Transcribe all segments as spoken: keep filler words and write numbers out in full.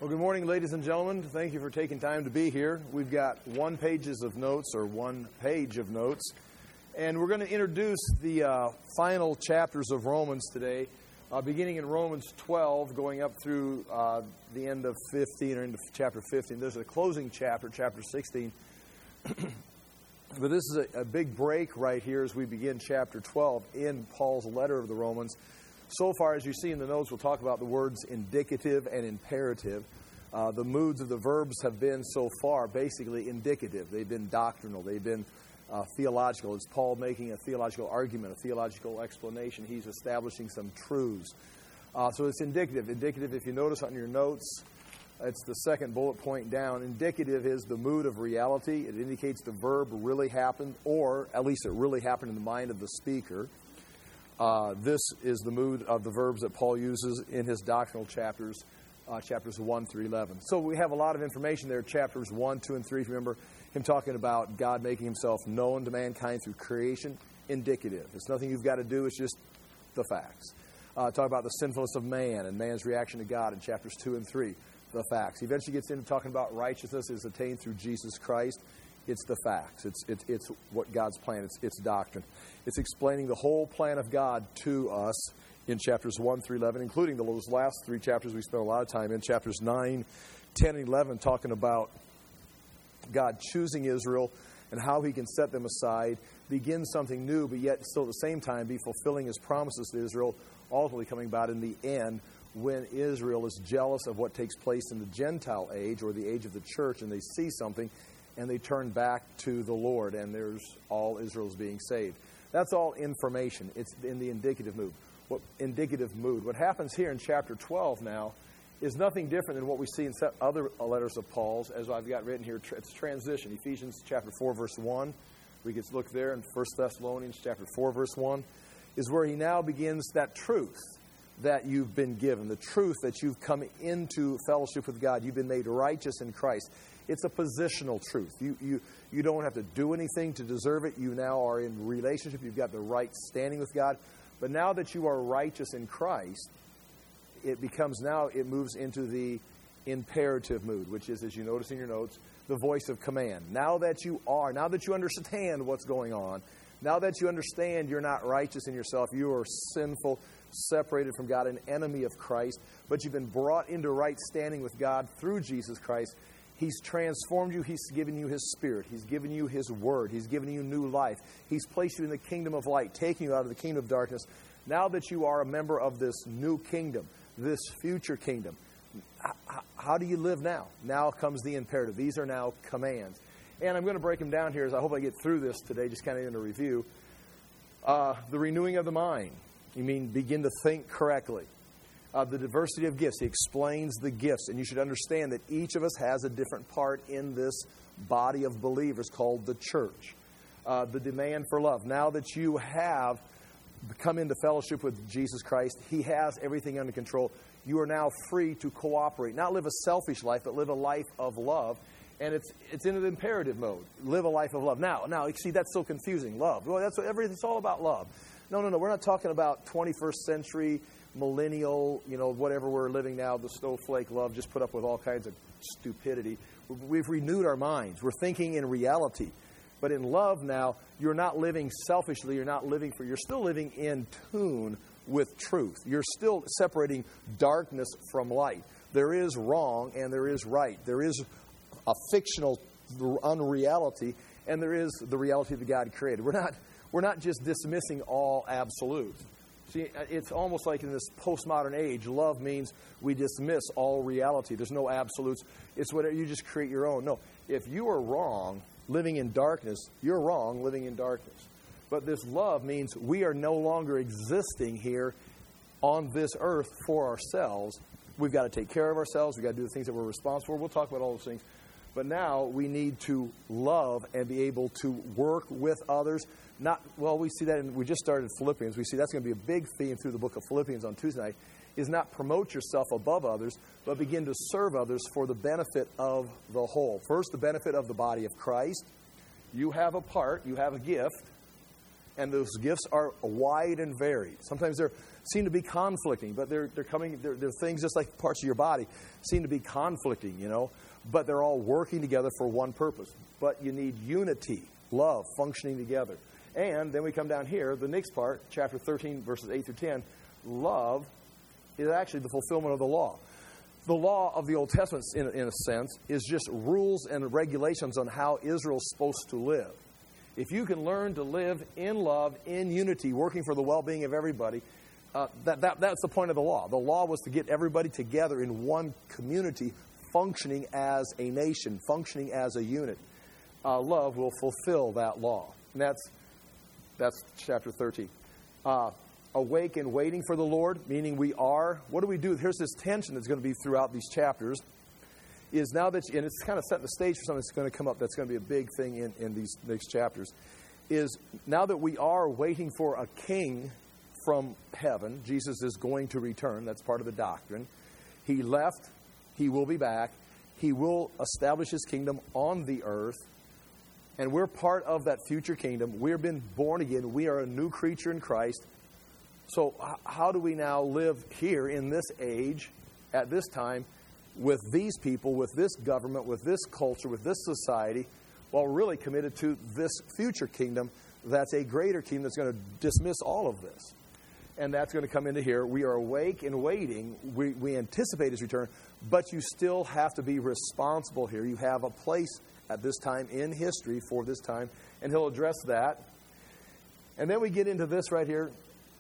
Well, good morning, ladies and gentlemen. Thank you for taking time to be here. We've got one pages of notes, or one page of notes, and we're going to introduce the uh, final chapters of Romans today, uh, beginning in Romans twelve, going up through uh, the end of fifteen, or into chapter fifteen. There's a closing chapter, chapter sixteen. But this is a, a big break right here as we begin chapter twelve in Paul's letter of the Romans. So far, as you see in the notes, we'll talk about the words indicative and imperative. Uh, the moods of the verbs have been so far basically indicative. They've been doctrinal. They've been uh, theological. It's Paul making a theological argument, a theological explanation. He's establishing some truths. Uh, so it's indicative. Indicative, if you notice on your notes, it's the second bullet point down. Indicative is the mood of reality. It indicates the verb really happened, or at least it really happened in the mind of the speaker. Uh, this is the mood of the verbs that Paul uses in his doctrinal chapters, uh, chapters one through eleven. So we have a lot of information there, chapters one, two, and three. If you remember him talking about God making himself known to mankind through creation, indicative. It's nothing you've got to do, it's just the facts. Uh, talk about the sinfulness of man and man's reaction to God in chapters two and three, the facts. He eventually gets into talking about righteousness is attained through Jesus Christ. It's the facts. It's, it's, it's what God's plan. It's, it's doctrine. It's explaining the whole plan of God to us in chapters one through eleven, including those last three chapters we spent a lot of time in, chapters nine, ten, and eleven, talking about God choosing Israel and how he can set them aside, begin something new, but yet still at the same time be fulfilling his promises to Israel, ultimately coming about in the end when Israel is jealous of what takes place in the Gentile age or the age of the church, and they see something and they turn back to the Lord, and there's all Israel's being saved. That's all information. It's in the indicative mood. What indicative mood? What happens here in chapter twelve now is nothing different than what we see in other letters of Paul's, as I've got written here. It's transition. Ephesians chapter four, verse one. We could look there in First Thessalonians chapter four, verse one, is where he now begins that truth that you've been given, the truth that you've come into fellowship with God. You've been made righteous in Christ. It's a positional truth. You, you, you don't have to do anything to deserve it. You now are in relationship. You've got the right standing with God. But now that you are righteous in Christ, it becomes now, it moves into the imperative mood, which is, as you notice in your notes, the voice of command. Now that you are, now that you understand what's going on, now that you understand you're not righteous in yourself, you are sinful, separated from God, an enemy of Christ, but you've been brought into right standing with God through Jesus Christ. He's transformed you. He's given you His Spirit. He's given you His Word. He's given you new life. He's placed you in the kingdom of light, taking you out of the kingdom of darkness. Now that you are a member of this new kingdom, this future kingdom, how do you live now? Now comes the imperative. These are now commands. And I'm going to break them down here as I hope I get through this today, just kind of in a review. Uh, the renewing of the mind. You mean begin to think correctly. Uh, the diversity of gifts. He explains the gifts. And you should understand that each of us has a different part in this body of believers called the church. Uh, the demand for love. Now that you have come into fellowship with Jesus Christ, He has everything under control. You are now free to cooperate. Not live a selfish life, but live a life of love. And it's it's in an imperative mode. Live a life of love. Now, now, you see, that's so confusing. Love. Well, that's what everything. It's all about love. No, no, no. We're not talking about twenty-first century, millennial, you know, whatever we're living now, the snowflake love, just put up with all kinds of stupidity. We've renewed our minds. We're thinking in reality. But in love now, you're not living selfishly. You're not living for, you're still living in tune with truth. You're still separating darkness from light. There is wrong and there is right. There is a fictional unreality and there is the reality that God created. We're not, we're not just dismissing all absolutes. See, it's almost like in this postmodern age, love means we dismiss all reality. There's no absolutes. It's whatever, you just create your own. No, if you are wrong living in darkness, you're wrong living in darkness. But this love means we are no longer existing here on this earth for ourselves. We've got to take care of ourselves. We've got to do the things that we're responsible for. We'll talk about all those things. But now we need to love and be able to work with others. Not well, we see that, in, we just started Philippians. We see that's going to be a big theme through the book of Philippians on Tuesday night, is not promote yourself above others, but begin to serve others for the benefit of the whole. First, the benefit of the body of Christ. You have a part, you have a gift, And those gifts are wide and varied. Sometimes they seem to be conflicting, but they're they're coming. They're, they're things just like parts of your body seem to be conflicting, you know. But they're all working together for one purpose. But you need unity, love, functioning together. And then we come down here, the next part, chapter thirteen, verses eight through ten. Love is actually the fulfillment of the law. The law of the Old Testament, in, in a sense, is just rules and regulations on how Israel's supposed to live. If you can learn to live in love, in unity, working for the well-being of everybody, uh, that, that that's the point of the law. The law was to get everybody together in one community, functioning as a nation, functioning as a unit. Uh, love will fulfill that law. And that's, that's chapter thirteen. Uh, awake and waiting for the Lord, meaning we are. What do we do? Here's this tension that's going to be throughout these chapters. Is now that, and it's kind of setting the stage for something that's going to come up that's going to be a big thing in, in these next chapters, is now that we are waiting for a king from heaven, Jesus is going to return. That's part of the doctrine. He left. He will be back. He will establish his kingdom on the earth. And we're part of that future kingdom. We've been born again. We are a new creature in Christ. So how do we now live here in this age, at this time, with these people, with this government, with this culture, with this society, while really committed to this future kingdom that's a greater kingdom that's going to dismiss all of this? And that's going to come into here. We are awake and waiting. We, we anticipate his return, but you still have to be responsible here. You have a place at this time in history for this time, and he'll address that. And then we get into this right here,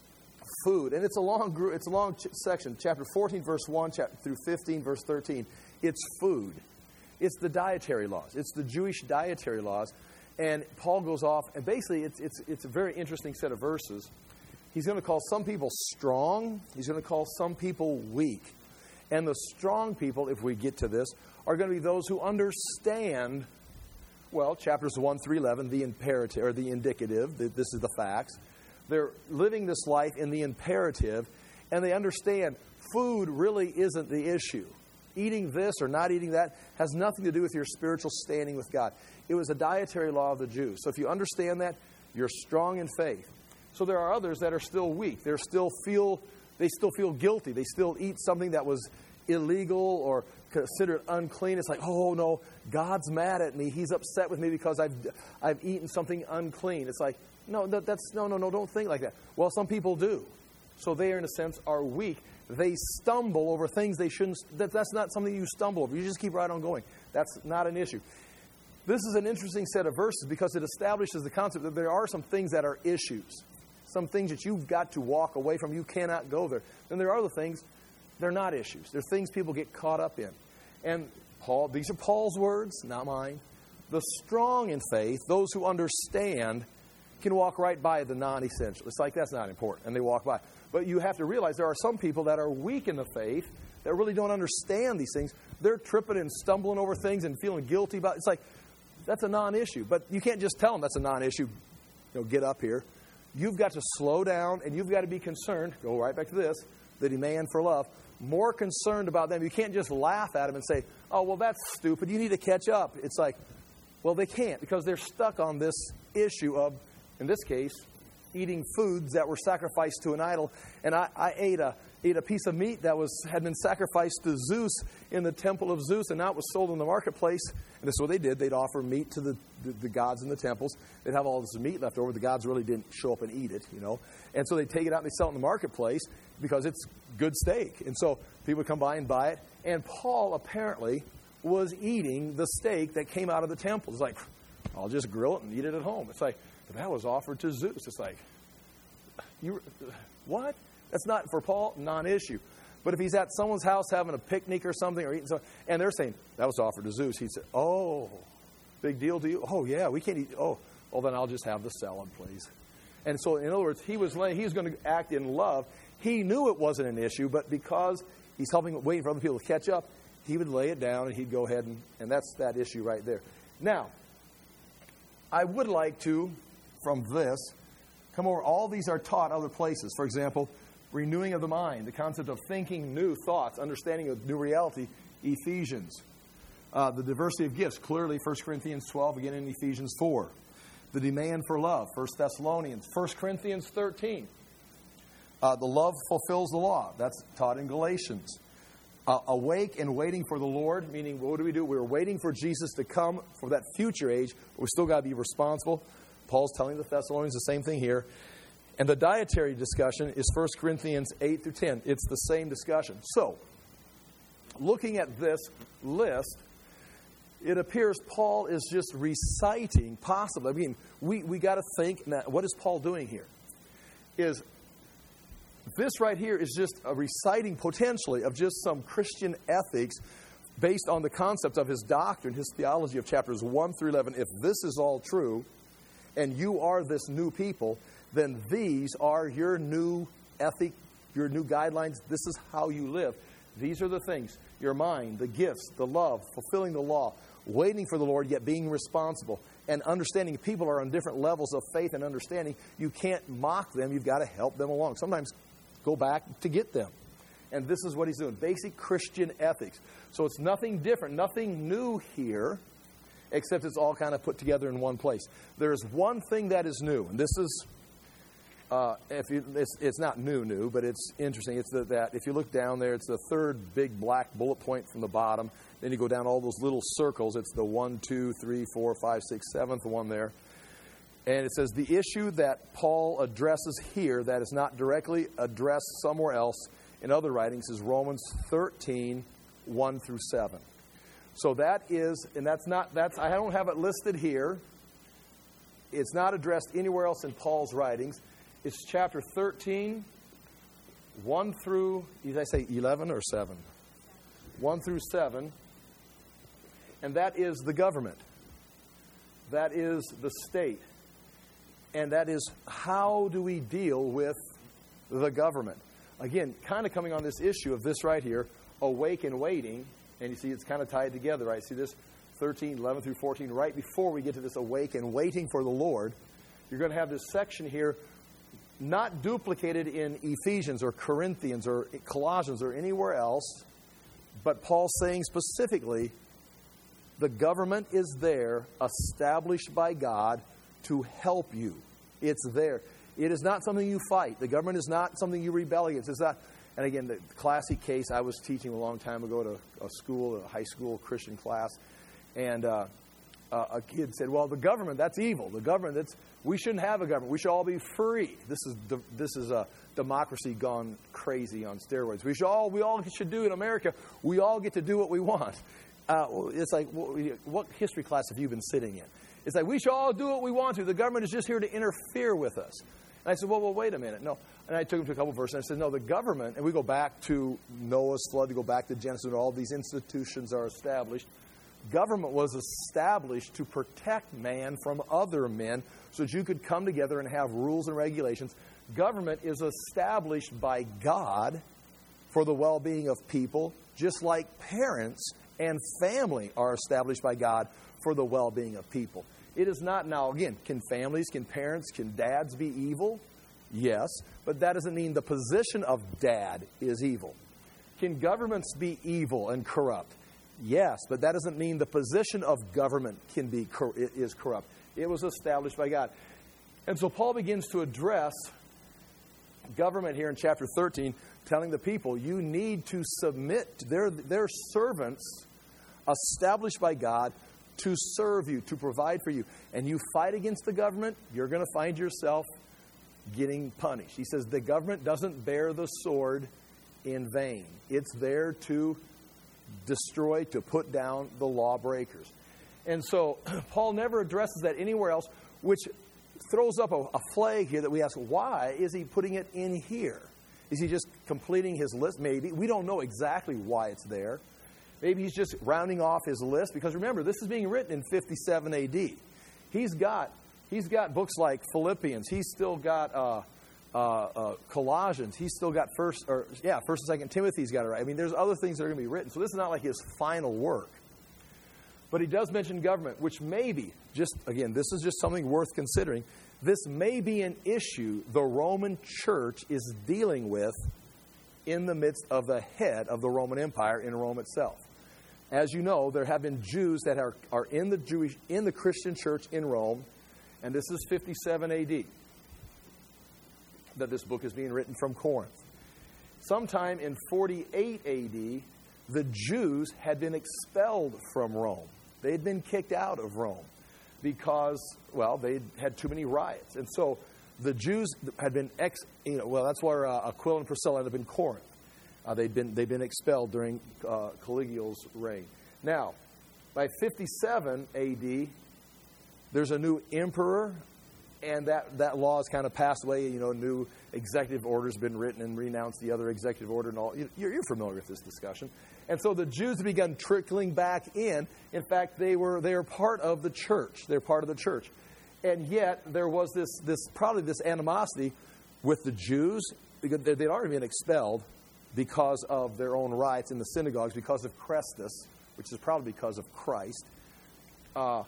food. And it's a long group, it's a long ch- section, chapter fourteen, verse one, chapter through fifteen, verse thirteen. It's food. It's the dietary laws. It's the Jewish dietary laws. And Paul goes off, and basically it's it's it's a very interesting set of verses. He's going to call some people strong. He's going to call some people weak. And the strong people, if we get to this, are going to be those who understand, well, chapters one through eleven, the imperative, or the indicative, the, this is the facts. They're living this life in the imperative, and they understand food really isn't the issue. Eating this or not eating that has nothing to do with your spiritual standing with God. It was a dietary law of the Jews. So if you understand that, you're strong in faith. So there are others that are still weak. They still feel they still feel guilty. They still eat something that was illegal or considered unclean. It's like, oh no, God's mad at me. He's upset with me because I've I've eaten something unclean. It's like, no, that, that's no, no, no. Don't think like that. Well, some people do. So they, in a sense, are weak. They stumble over things they shouldn't. That, that's not something you stumble over. You just keep right on going. That's not an issue. This is an interesting set of verses because it establishes the concept that there are some things that are issues. Some things that you've got to walk away from. You cannot go there. Then there are other things, they're not issues. They're things people get caught up in. And Paul, these are Paul's words, not mine. The strong in faith, those who understand, can walk right by the non-essential. It's like, that's not important, and they walk by. But you have to realize there are some people that are weak in the faith that really don't understand these things. They're tripping and stumbling over things and feeling guilty about it. It's like, that's a non-issue. But you can't just tell them that's a non-issue. You know, get up here. You've got to slow down, and you've got to be concerned, go right back to this, the demand for love, more concerned about them. You can't just laugh at them and say, oh, well, that's stupid. You need to catch up. It's like, well, they can't because they're stuck on this issue of, in this case, eating foods that were sacrificed to an idol. And I, I ate a ate a piece of meat that was had been sacrificed to Zeus in the temple of Zeus, and now it was sold in the marketplace. And this is what they did. They'd offer meat to the, the, the gods in the temples. They'd have all this meat left over. The gods really didn't show up and eat it, you know. And so they'd take it out and they sell it in the marketplace because it's good steak. And so people would come by and buy it. And Paul apparently was eating the steak that came out of the temple. It's like, I'll just grill it and eat it at home. It's like, but that was offered to Zeus. It's like, you what? That's not, for Paul, non-issue. But if he's at someone's house having a picnic or something, or eating something, and they're saying, that was offered to Zeus, he'd say, oh, big deal to you? Oh, yeah, we can't eat. Oh, well, then I'll just have the salad, please. And so, in other words, he was laying, he was going to act in love. He knew it wasn't an issue, but because he's helping, waiting for other people to catch up, he would lay it down and he'd go ahead and, and that's that issue right there. Now, I would like to, from this, come over. All these are taught other places. For example, renewing of the mind, the concept of thinking new thoughts, understanding of new reality, Ephesians. Uh, the diversity of gifts, clearly First Corinthians twelve, again in Ephesians four. the demand for love, First Thessalonians, First Corinthians thirteen. Uh, the love fulfills the law. That's taught in Galatians. Uh, awake and waiting for the Lord, meaning what do we do? We're waiting for Jesus to come for that future age, but we still got to be responsible. Paul's telling the Thessalonians the same thing here. And the dietary discussion is First Corinthians eight through ten. It's the same discussion. So, looking at this list, it appears Paul is just reciting, possibly. I mean, we, we got to think, now, what is Paul doing here? Is this right here is just a reciting, potentially, of just some Christian ethics based on the concept of his doctrine, his theology of chapters one through eleven. If this is all true, and you are this new people, then these are your new ethic, your new guidelines. This is how you live. These are the things, your mind, the gifts, the love, fulfilling the law, waiting for the Lord, yet being responsible, and understanding people are on different levels of faith and understanding. You can't mock them. You've got to help them along. Sometimes go back to get them. And this is what he's doing, basic Christian ethics. So it's nothing different, nothing new here, except it's all kind of put together in one place. There's one thing that is new, and this is, uh, if you, it's, it's not new, new, but it's interesting. It's the, that if you look down there, it's the third big black bullet point from the bottom. Then you go down all those little circles. It's the one, two, three, four, five, six, seventh one there. And it says the issue that Paul addresses here that is not directly addressed somewhere else in other writings is Romans thirteen, one through seven. So that is, and that's not, that's, I don't have it listed here. It's not addressed anywhere else in Paul's writings. It's chapter thirteen, one through, did I say eleven or seven? one through seven. And that is the government. That is the state. And that is, how do we deal with the government? Again, kind of coming on this issue of this right here, awake and waiting. And you see it's kind of tied together, right? See this thirteen, eleven through fourteen, right before we get to this awake and waiting for the Lord. You're going to have this section here, not duplicated in Ephesians or Corinthians or Colossians or anywhere else, but Paul's saying specifically, the government is there, established by God, to help you. It's there. It is not something you fight. The government is not something you rebel against. It's not. And again, the classic case, I was teaching a long time ago to a school, a high school Christian class, and uh, uh, a kid said, "Well, the government, that's evil. The government, that's we shouldn't have a government. We should all be free. This is this is a democracy gone crazy on steroids. We should all we all should do in America. We all get to do what we want." Uh, it's like, what history class have you been sitting in? It's like, we should all do what we want to. The government is just here to interfere with us. And I said, well, well, wait a minute. No. And I took him to a couple verses, and I said, no, the government, and we go back to Noah's flood, we go back to Genesis, and all these institutions are established. Government was established to protect man from other men so that you could come together and have rules and regulations. Government is established by God for the well-being of people, just like parents and family are established by God for the well-being of people. It is not, now again, can families, can parents, can dads be evil? Yes, but that doesn't mean the position of dad is evil. Can governments be evil and corrupt? Yes, but that doesn't mean the position of government can be is corrupt. It was established by God. And so Paul begins to address government here in chapter thirteen, telling the people, you need to submit. They're, they're servants established by God to serve you, to provide for you. And you fight against the government, you're going to find yourself getting punished. He says the government doesn't bear the sword in vain. It's there to destroy, to put down the lawbreakers. And so Paul never addresses that anywhere else, which throws up a, a flag here that we ask, why is he putting it in here? Is he just completing his list? Maybe. We don't know exactly why it's there. Maybe he's just rounding off his list, because remember, this is being written in fifty-seven A D. He's got he's got books like Philippians. He's still got uh, uh, uh, Colossians. He's still got first or yeah, First and Second Timothy's got it right. I mean, there's other things that are going to be written. So this is not like his final work. But he does mention government, which may be just again, this is just something worth considering. This may be an issue the Roman Church is dealing with in the midst of the head of the Roman Empire in Rome itself. As you know, there have been Jews that are, are in the Jewish in the Christian church in Rome, And this is fifty-seven A D that this book is being written from Corinth. Sometime in forty-eight A D, the Jews had been expelled from Rome. They had been kicked out of Rome because, well, they had too many riots. And so the Jews had been, ex, you know, well, that's where uh, Aquila and Priscilla ended up in Corinth. Uh, they'd been they'd been expelled during uh, Caligula's reign. Now, by fifty-seven A D, there's a new emperor, and that, that law has kind of passed away. You know, new executive order's been written and renounced the other executive order and all. You're, you're familiar with this discussion. And so the Jews have begun trickling back in. In fact, they were they are part of the church. They're part of the church. And yet there was this this probably this animosity with the Jews because they'd already been expelled because of their own riots in the synagogues, because of Chrestus, which is probably because of Christ. Uh,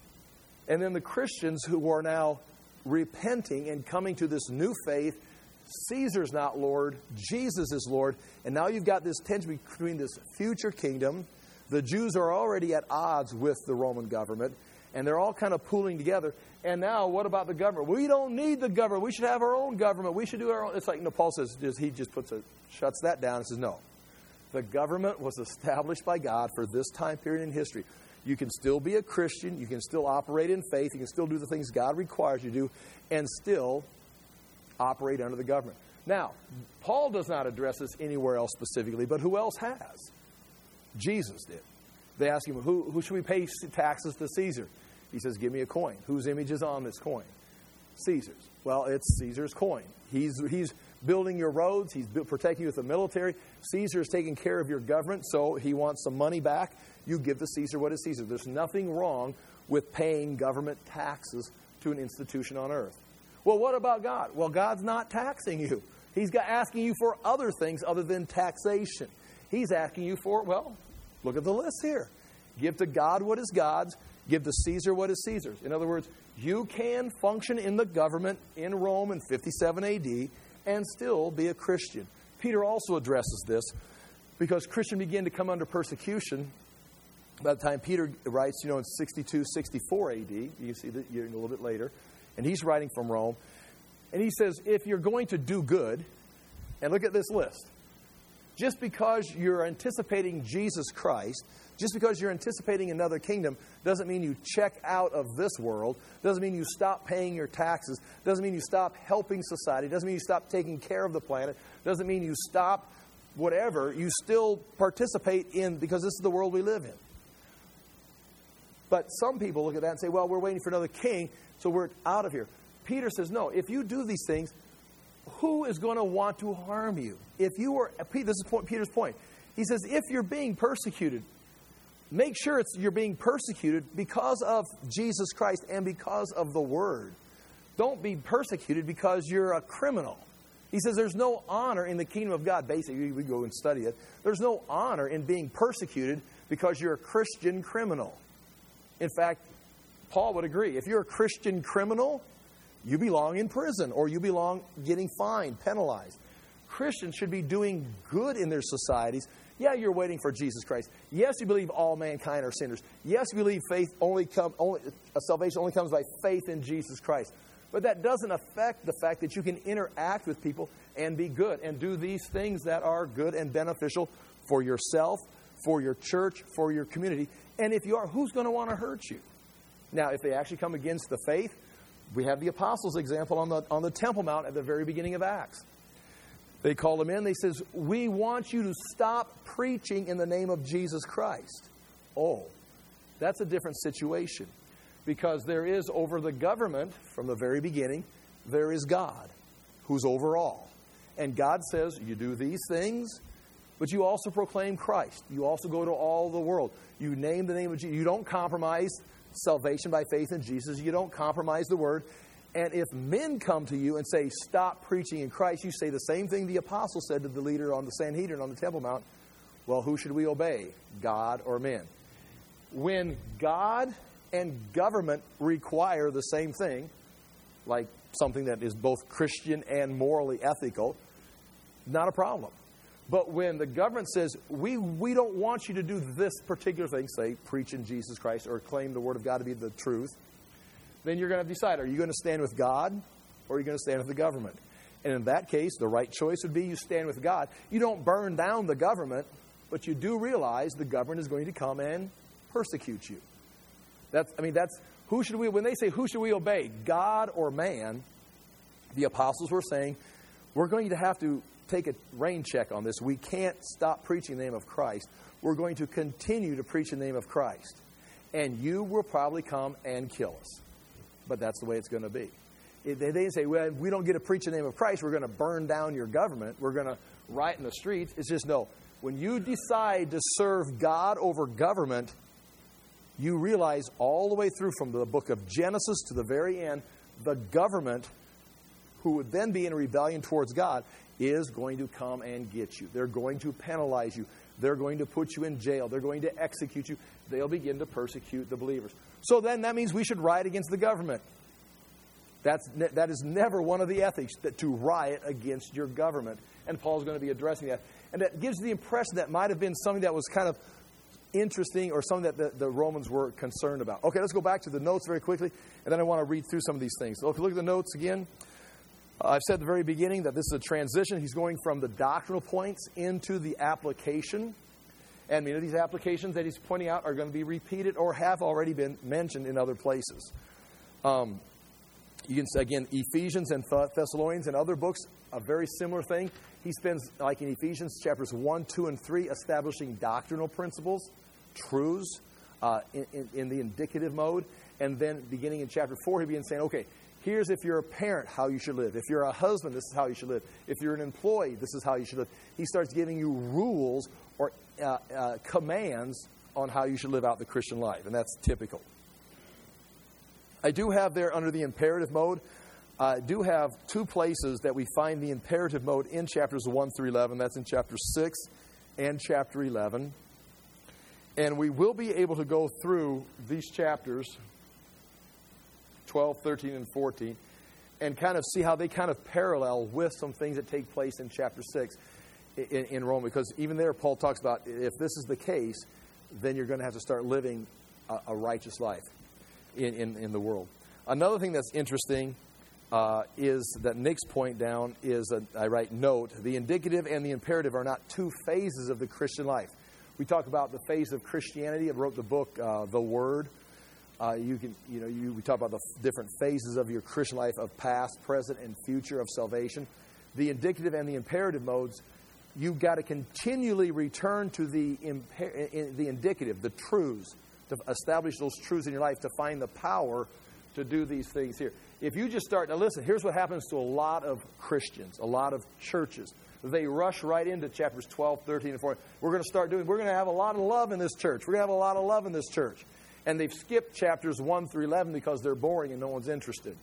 and then the Christians who are now repenting and coming to this new faith. Caesar's not Lord, Jesus is Lord. And now you've got this tension between this future kingdom. The Jews are already at odds with the Roman government, and they're all kind of pooling together. And now, what about the government? We don't need the government. We should have our own government. We should do our own. It's like, you know, Paul says, he just puts a, shuts that down and says, no. The government was established by God for this time period in history. You can still be a Christian. You can still operate in faith. You can still do the things God requires you to do and still operate under the government. Now, Paul does not address this anywhere else specifically, but who else has? Jesus did. They ask him, who, who should we pay taxes to Caesar? He says, give me a coin. Whose image is on this coin? Caesar's. Well, it's Caesar's coin. He's he's building your roads. He's protecting you with the military. Caesar's taking care of your government, so he wants some money back. You give to Caesar what is Caesar. There's nothing wrong with paying government taxes to an institution on earth. Well, what about God? Well, God's not taxing you. He's got asking you for other things other than taxation. He's asking you for, well, look at the list here. Give to God what is God's. Give to Caesar what is Caesar's. In other words, you can function in the government in Rome in fifty-seven A D and still be a Christian. Peter also addresses this because Christians begin to come under persecution. By the time Peter writes, you know, in sixty-two, sixty-four A D, you can see that a little bit later, and he's writing from Rome, and he says, if you're going to do good, and look at this list, just because you're anticipating Jesus Christ, just because you're anticipating another kingdom, doesn't mean you check out of this world, doesn't mean you stop paying your taxes, doesn't mean you stop helping society, doesn't mean you stop taking care of the planet, doesn't mean you stop whatever, you still participate in, because this is the world we live in. But some people look at that and say, well, we're waiting for another king, so we're out of here. Peter says, no, if you do these things, who is going to want to harm you? If you were, this is Peter's point. He says, if you're being persecuted, make sure it's you're being persecuted because of Jesus Christ and because of the Word. Don't be persecuted because you're a criminal. He says there's no honor in the kingdom of God. Basically, we go and study it. There's no honor in being persecuted because you're a Christian criminal. In fact, Paul would agree. If you're a Christian criminal, you belong in prison or you belong getting fined, penalized. Christians should be doing good in their societies. Yeah, you're waiting for Jesus Christ. Yes, you believe all mankind are sinners. Yes, you believe faith only come, only, uh, salvation only comes by faith in Jesus Christ. But that doesn't affect the fact that you can interact with people and be good and do these things that are good and beneficial for yourself, for your church, for your community. And if you are, who's going to want to hurt you? Now, if they actually come against the faith, we have the apostles' example on the on the Temple Mount at the very beginning of Acts. They call them in. They says, we want you to stop preaching in the name of Jesus Christ. Oh, that's a different situation. Because there is over the government, from the very beginning, there is God, who's over all. And God says, you do these things, but you also proclaim Christ. You also go to all the world. You name the name of Jesus. You don't compromise salvation by faith in Jesus. You don't compromise the Word. And if men come to you and say, stop preaching in Christ, you say the same thing the apostle said to the leader on the Sanhedrin on the Temple Mount. Well, who should we obey, God or men? When God and government require the same thing, like something that is both Christian and morally ethical, not a problem. But when the government says, we, we don't want you to do this particular thing, say, preach in Jesus Christ or claim the Word of God to be the truth, then you're going to decide, are you going to stand with God or are you going to stand with the government? And in that case, the right choice would be you stand with God. You don't burn down the government, but you do realize the government is going to come and persecute you. That's, I mean, that's, who should we, when they say who should we obey, God or man, the apostles were saying, we're going to have to take a rain check on this. We can't stop preaching the name of Christ. We're going to continue to preach the name of Christ. And you will probably come and kill us. But that's the way it's going to be. They didn't say, well, we don't get to preach the name of Christ. We're going to burn down your government. We're going to riot in the streets. It's just, no. When you decide to serve God over government, you realize all the way through from the book of Genesis to the very end, the government, who would then be in rebellion towards God, is going to come and get you. They're going to penalize you. They're going to put you in jail. They're going to execute you. They'll begin to persecute the believers. So then that means we should riot against the government. That's, that is never one of the ethics, that to riot against your government. And Paul's going to be addressing that. And that gives the impression that might have been something that was kind of interesting or something that the, the Romans were concerned about. Okay, let's go back to the notes very quickly, and then I want to read through some of these things. So, okay, look at the notes again. Uh, I've said at the very beginning that this is a transition. He's going from the doctrinal points into the application. And many of these applications that he's pointing out are going to be repeated or have already been mentioned in other places. Um, you can say, again, Ephesians and Thessalonians and other books, a very similar thing. He spends, like in Ephesians chapters one, two, and three, establishing doctrinal principles, truths, uh, in, in, in the indicative mode. And then beginning in chapter four, he begins saying, okay, here's if you're a parent, how you should live. If you're a husband, this is how you should live. If you're an employee, this is how you should live. He starts giving you rules or uh, uh, commands on how you should live out the Christian life. And that's typical. I do have there under the imperative mode, I uh, do have two places that we find the imperative mode in chapters one through eleven. That's in chapter six and chapter eleven. And we will be able to go through these chapters, twelve, thirteen, and fourteen, and kind of see how they kind of parallel with some things that take place in chapter six in, in Rome. Because even there, Paul talks about if this is the case, then you're going to have to start living a, a righteous life in, in, in the world. Another thing that's interesting uh, is that Nick's point down is, a, I write, note, the indicative and the imperative are not two phases of the Christian life. We talk about the phase of Christianity. I wrote the book, uh, The Word. Uh, you can, you know, you, we talk about the f- different phases of your Christian life of past, present, and future of salvation. The indicative and the imperative modes, you've got to continually return to the imper- in, the indicative, the truths, to establish those truths in your life to find the power to do these things here. If you just start, now listen, here's what happens to a lot of Christians, a lot of churches. They rush right into chapters twelve, thirteen, and fourteen. We're going to start doing, we're going to have a lot of love in this church. We're going to have a lot of love in this church. And they've skipped chapters one through eleven because they're boring and no one's interested.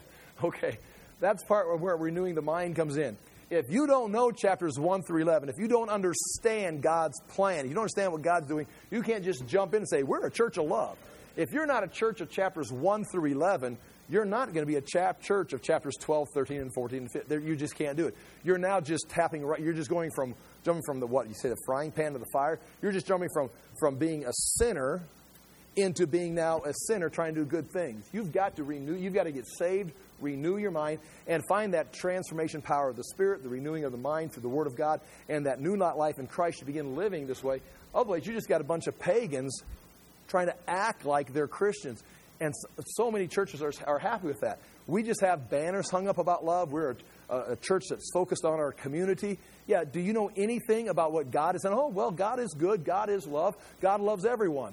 Okay, that's part where renewing the mind comes in. If you don't know chapters one through eleven, if you don't understand God's plan, if you don't understand what God's doing, you can't just jump in and say, we're a church of love. If you're not a church of chapters one through eleven, you're not going to be a chap church of chapters twelve, thirteen, and fourteen, and fifteen. You just can't do it. You're now just tapping right. You're just going from, jumping from the, what, you say, the frying pan to the fire. You're just jumping from, from being a sinner into being now a sinner trying to do good things. You've got to renew. You've got to get saved, renew your mind, and find that transformation power of the Spirit, the renewing of the mind through the Word of God, and that new life in Christ to begin living this way. Otherwise, you just got a bunch of pagans trying to act like they're Christians. And so many churches are, are happy with that. We just have banners hung up about love. We're a, a church that's focused on our community. Yeah, do you know anything about what God is? And, oh, well, God is good. God is love. God loves everyone.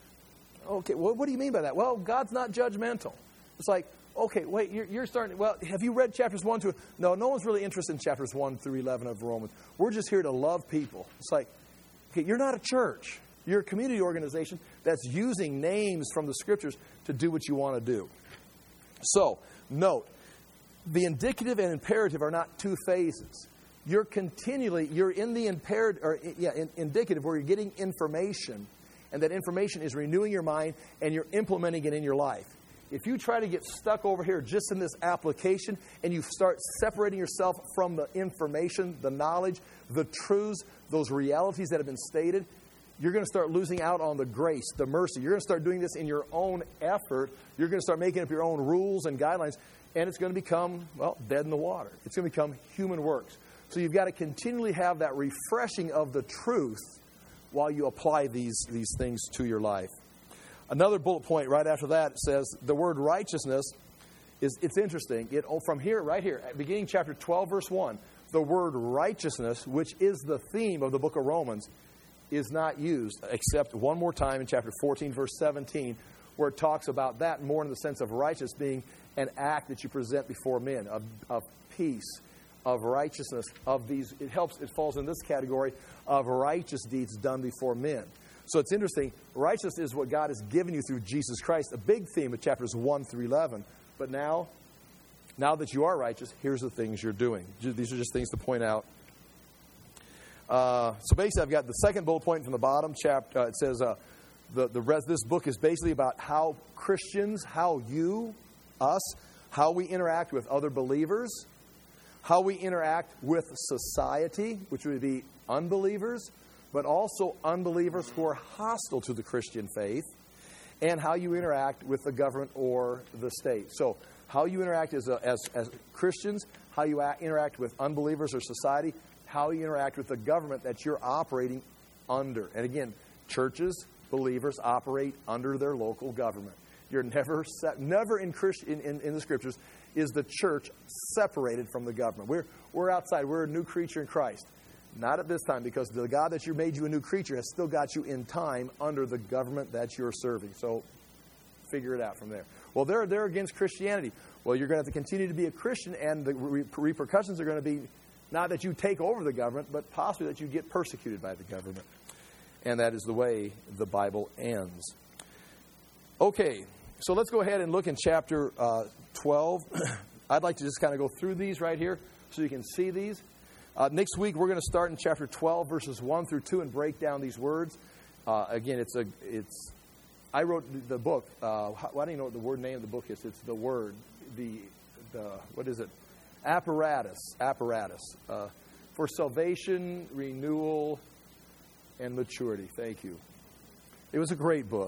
Okay, well, what do you mean by that? Well, God's not judgmental. It's like, okay, wait, you're, you're starting, well, have you read chapters one through, no, no one's really interested in chapters one through eleven of Romans. We're just here to love people. It's like, okay, you're not a church. You're a community organization that's using names from the Scriptures to do what you want to do. So, note, the indicative and imperative are not two phases. You're continually, you're in the imperative, or yeah, in, indicative where you're getting information, and that information is renewing your mind, and you're implementing it in your life. If you try to get stuck over here just in this application, and you start separating yourself from the information, the knowledge, the truths, those realities that have been stated, you're going to start losing out on the grace, the mercy. You're going to start doing this in your own effort. You're going to start making up your own rules and guidelines, and it's going to become, well, dead in the water. It's going to become human works. So you've got to continually have that refreshing of the truth while you apply these, these things to your life. Another bullet point right after that says the word righteousness is, it's interesting. It, from here, right here, beginning chapter twelve, verse one, the word righteousness, which is the theme of the book of Romans, is not used except one more time in chapter fourteen, verse seventeen, where it talks about that more in the sense of righteous being an act that you present before men, of, of peace, of righteousness, of these. It helps, it falls in this category of righteous deeds done before men. So it's interesting. Righteousness is what God has given you through Jesus Christ, a big theme of chapters one through eleven. But now, now that you are righteous, here's the things you're doing. These are just things to point out. Uh, so basically, I've got the second bullet point from the bottom. Chapter, uh, it says uh, the the rest. This book is basically about how Christians, how you, us, how we interact with other believers, how we interact with society, which would be unbelievers, but also unbelievers who are hostile to the Christian faith, and how you interact with the government or the state. So, how you interact as a, as as Christians, how you act, interact with unbelievers or society, how you interact with the government that you're operating under. And again, churches, believers operate under their local government. You're never, se- never in, Christ- in, in, in the Scriptures is the church separated from the government. We're, we're outside. We're a new creature in Christ. Not at this time, because the God that you made you a new creature has still got you in time under the government that you're serving. So figure it out from there. Well, they're, they're against Christianity. Well, you're going to have to continue to be a Christian, and the re- repercussions are going to be not that you take over the government, but possibly that you get persecuted by the government. And that is the way the Bible ends. Okay, so let's go ahead and look in chapter uh, twelve. I'd like to just kind of go through these right here so you can see these. Uh, next week, we're going to start in chapter twelve, verses one through two, and break down these words. Uh, again, it's a it's. I wrote the, the book. Uh, how, why do you know what the word name of the book is? It's the word. The the what is it? Apparatus. Apparatus uh, for salvation, renewal, and maturity. Thank you. It was a great book,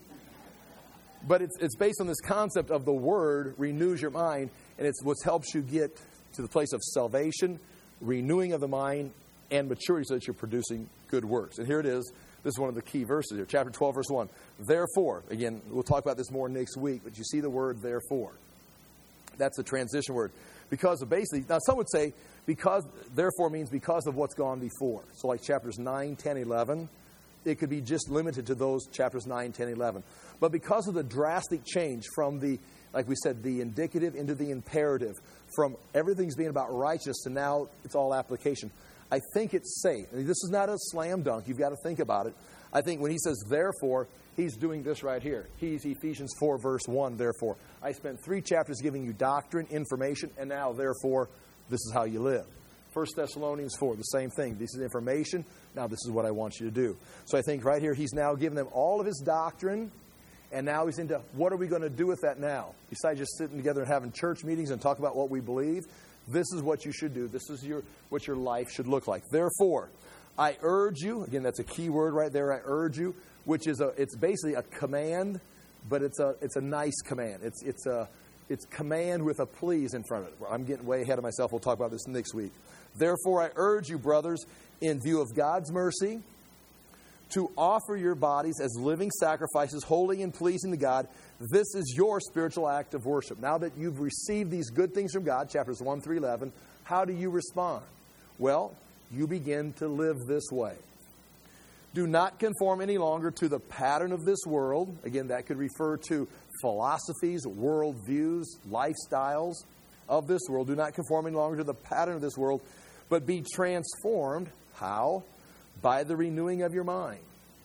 but it's it's based on this concept of the word renews your mind, and it's what helps you get to the place of salvation, renewing of the mind, and maturity so that you're producing good works. And here it is. This is one of the key verses here. Chapter twelve, verse one. Therefore, again, we'll talk about this more next week, but you see the word therefore. That's a transition word. Because of basically, now some would say, because, therefore means because of what's gone before. So like chapters nine, ten, eleven, it could be just limited to those chapters nine, ten, eleven. But because of the drastic change from the, like we said, the indicative into the imperative, from everything's being about righteous to now it's all application, I think it's safe. I mean, this is not a slam dunk. You've got to think about it. I think when he says therefore, he's doing this right here. He's Ephesians four, verse one, therefore. I spent three chapters giving you doctrine, information, and now, therefore, this is how you live. First Thessalonians four, the same thing. This is information. Now this is what I want you to do. So I think right here, he's now giving them all of his doctrine, and now he's into what are we going to do with that now? Besides just sitting together and having church meetings and talk about what we believe, this is what you should do. This is your what your life should look like. Therefore, I urge you, again, that's a key word right there, I urge you, which is a, it's basically a command, but it's a, it's a nice command. It's, it's a, it's command with a please in front of it. I'm getting way ahead of myself. We'll talk about this next week. Therefore, I urge you, brothers, in view of God's mercy, to offer your bodies as living sacrifices, holy and pleasing to God. This is your spiritual act of worship. Now that you've received these good things from God, chapters one through eleven, how do you respond? Well, you begin to live this way. Do not conform any longer to the pattern of this world. Again, that could refer to philosophies, worldviews, lifestyles of this world. Do not conform any longer to the pattern of this world, but be transformed. How? By the renewing of your mind.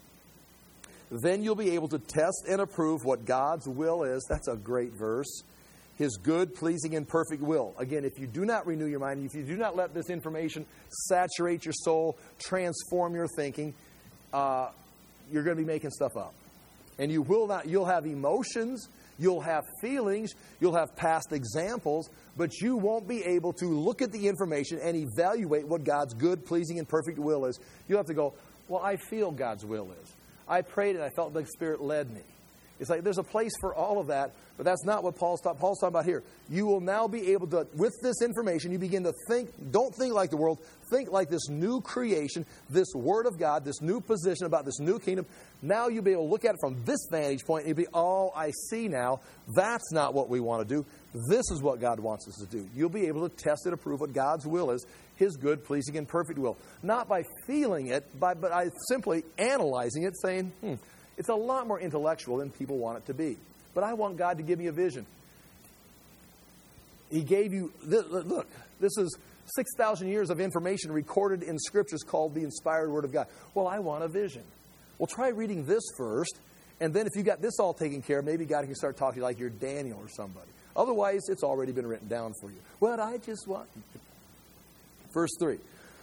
Then you'll be able to test and approve what God's will is. That's a great verse. His good, pleasing, and perfect will. Again, if you do not renew your mind, if you do not let this information saturate your soul, transform your thinking, uh, you're going to be making stuff up. And you will not, you'll have emotions, you'll have feelings, you'll have past examples, but you won't be able to look at the information and evaluate what God's good, pleasing, and perfect will is. You'll have to go, Well, I feel God's will is. I prayed and I felt the Spirit led me. It's like there's a place for all of that, but that's not what Paul's talking, Paul's talking about here. You will now be able to, with this information, you begin to think, don't think like the world, think like this new creation, this Word of God, this new position about this new kingdom. Now you'll be able to look at it from this vantage point and you'll be, oh, I see now. That's not what we want to do. This is what God wants us to do. You'll be able to test and approve what God's will is, His good, pleasing, and perfect will. Not by feeling it, by, but by simply analyzing it, saying, hmm, it's a lot more intellectual than people want it to be. But I want God to give me a vision. He gave you, look, this is six thousand years of information recorded in Scriptures called the inspired Word of God. Well, I want a vision. Well, try reading this first, and then if you got this all taken care of, maybe God can start talking like you're Daniel or somebody. Otherwise, it's already been written down for you. Well, I just want... Verse three.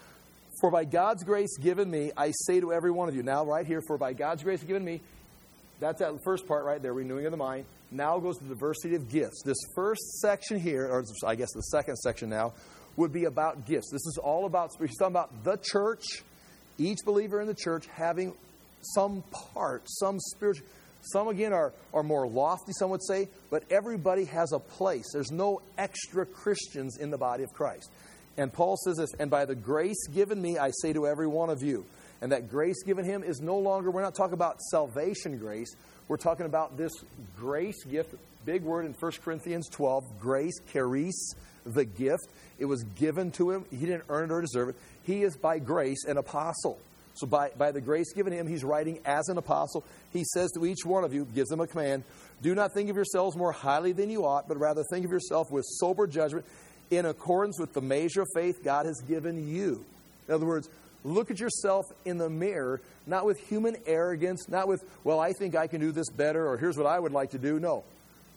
For by God's grace given me, I say to every one of you. Now, right here, for by God's grace given me, that's that first part right there, renewing of the mind. Now goes to the diversity of gifts. This first section here, or I guess the second section now, would be about gifts. This is all about, we're talking about the church, each believer in the church having some part, some spiritual, some again are, are more lofty, some would say, but everybody has a place. There's no extra Christians in the body of Christ. And Paul says this, and by the grace given me, I say to every one of you. And that grace given him is no longer, we're not talking about salvation grace. We're talking about this grace gift, big word in First Corinthians twelve, grace, charis, the gift. It was given to him. He didn't earn it or deserve it. He is by grace an apostle. So by, by the grace given him, he's writing as an apostle. He says to each one of you, gives them a command, do not think of yourselves more highly than you ought, but rather think of yourself with sober judgment in accordance with the measure of faith God has given you. In other words, look at yourself in the mirror, not with human arrogance, not with, well, I think I can do this better, or here's what I would like to do. No.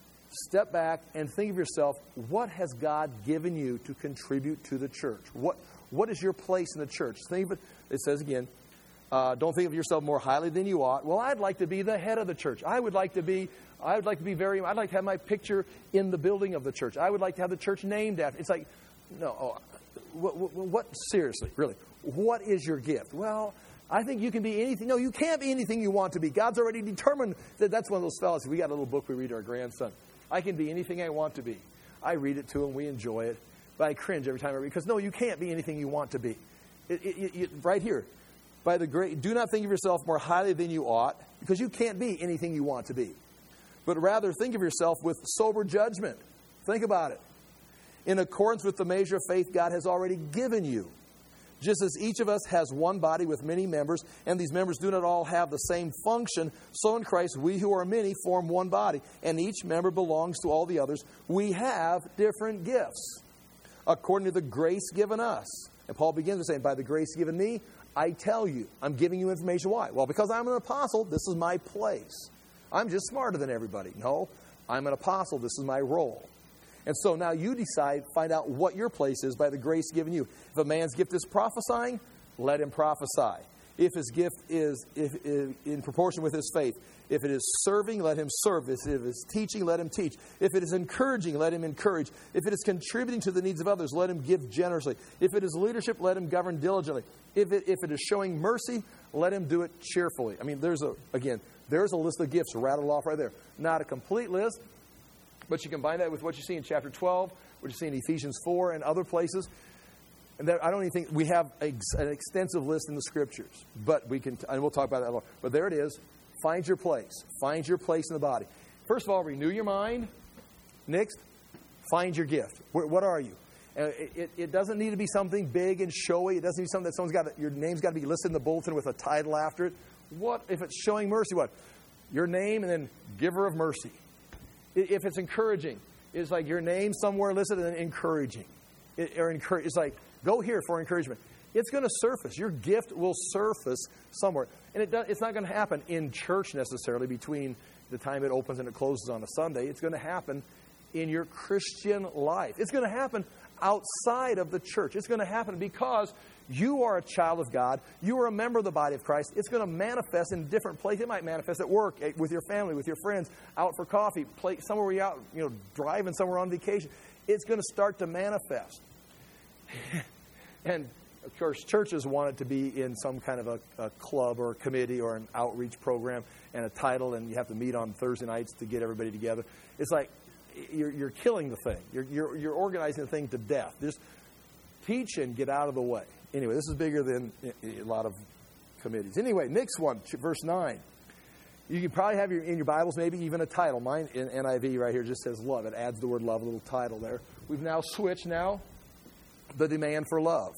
Step back and think of yourself, what has God given you to contribute to the church? What What is your place in the church? Think of it, it says again, uh, don't think of yourself more highly than you ought. Well, I'd like to be the head of the church. I would like to be, I would like to be very, I'd like to have my picture in the building of the church. I would like to have the church named after. It's like, no, oh, what, what, what seriously, really, what is your gift? Well, I think you can be anything. No, you can't be anything you want to be. God's already determined that. That's one of those fellows. We got a little book we read to our grandson. I can be anything I want to be. I read it to him. We enjoy it. But I cringe every time I read it because, no, you can't be anything you want to be. It, it, it, right here. By the great, do not think of yourself more highly than you ought, because you can't be anything you want to be. But rather think of yourself with sober judgment. Think about it. In accordance with the measure of faith God has already given you. Just as each of us has one body with many members, and these members do not all have the same function, so in Christ we who are many form one body, and each member belongs to all the others. We have different gifts, according to the grace given us. And Paul begins by saying, by the grace given me, I tell you. I'm giving you information. Why? Well, because I'm an apostle, this is my place. I'm just smarter than everybody. No, I'm an apostle. This is my role. And so now you decide, find out what your place is by the grace given you. If a man's gift is prophesying, let him prophesy. If his gift is if, if, in proportion with his faith. If it is serving, let him serve. If it is teaching, let him teach. If it is encouraging, let him encourage. If it is contributing to the needs of others, let him give generously. If it is leadership, let him govern diligently. If it, if it is showing mercy, let him do it cheerfully. I mean, there's a, again, there's a list of gifts rattled off right there. Not a complete list, but you combine that with what you see in chapter twelve, what you see in Ephesians four and other places. And there, I don't even think we have a, an extensive list in the Scriptures, but we can, and we'll talk about that later. But there it is. Find your place. Find your place in the body. First of all, renew your mind. Next, find your gift. Where, what are you? Uh, it, it, it doesn't need to be something big and showy. It doesn't need something that someone's got. To, your name's got to be listed in the bulletin with a title after it. What if it's showing mercy? What? Your name and then giver of mercy. If it's encouraging, it's like your name somewhere listed and then encouraging. It, or encourage. It's like go here for encouragement. It's going to surface. Your gift will surface somewhere. And it does, it's not going to happen in church necessarily between the time it opens and it closes on a Sunday. It's going to happen in your Christian life. It's going to happen outside of the church. It's going to happen because you are a child of God. You are a member of the body of Christ. It's going to manifest in different places. It might manifest at work, with your family, with your friends, out for coffee, play, somewhere where you're out, you know, driving somewhere on vacation. It's going to start to manifest. And Of course, churches want it to be in some kind of a, a club or a committee or an outreach program and a title, and you have to meet on Thursday nights to get everybody together. It's like you're, you're killing the thing. You're, you're, you're organizing the thing to death. Just teach and get out of the way. Anyway, this is bigger than a lot of committees. Anyway, next one, verse nine. You can probably have your, in your Bibles maybe even a title. Mine in N I V right here just says love. It adds the word love, a little title there. We've now switched now the demand for love.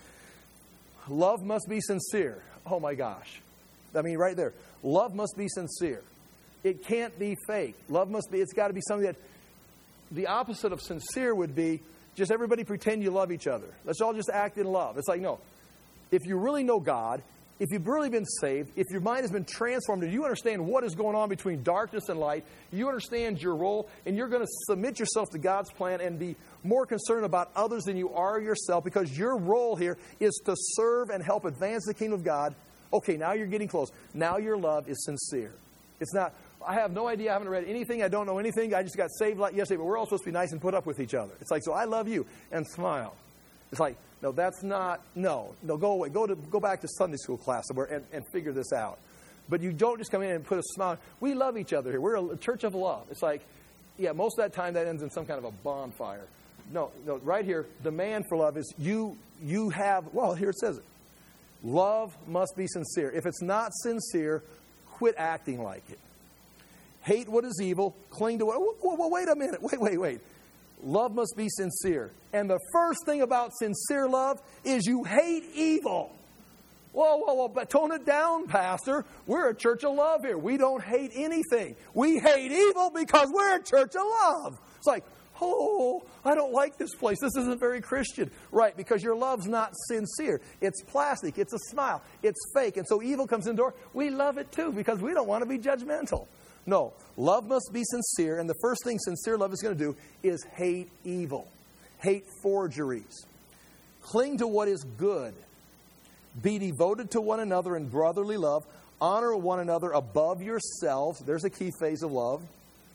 Love must be sincere. Oh my gosh. I mean, right there. Love must be sincere. It can't be fake. Love must be, it's got to be something that, the opposite of sincere would be just everybody pretend you love each other. Let's all just act in love. It's like, no. If you really know God, if you've really been saved, if your mind has been transformed and you understand what is going on between darkness and light, you understand your role, and you're going to submit yourself to God's plan and be more concerned about others than you are yourself, because your role here is to serve and help advance the kingdom of God. Okay, now you're getting close. Now your love is sincere. It's not, I have no idea, I haven't read anything, I don't know anything, I just got saved like yesterday, but we're all supposed to be nice and put up with each other. It's like, so I love you, and smile. It's like, no, that's not, no, no, go away. Go to go back to Sunday school class somewhere and, and figure this out. But you don't just come in and put a smile. We love each other here. We're a church of love. It's like, yeah, most of that time that ends in some kind of a bonfire. No, no, right here, demand for love is you, you have, well, here it says it. Love must be sincere. If it's not sincere, quit acting like it. Hate what is evil, cling to what, whoa, whoa, wait a minute, wait, wait, wait. Love must be sincere. And the first thing about sincere love is you hate evil. Whoa, whoa, whoa, but tone it down, Pastor. We're a church of love here. We don't hate anything. We hate evil because we're a church of love. It's like, oh, I don't like this place. This isn't very Christian. Right, because your love's not sincere. It's plastic. It's a smile. It's fake. And so evil comes in the door. We love it too because we don't want to be judgmental. No, love must be sincere, and the first thing sincere love is going to do is hate evil, hate forgeries, cling to what is good, be devoted to one another in brotherly love, honor one another above yourselves. There's a key phase of love.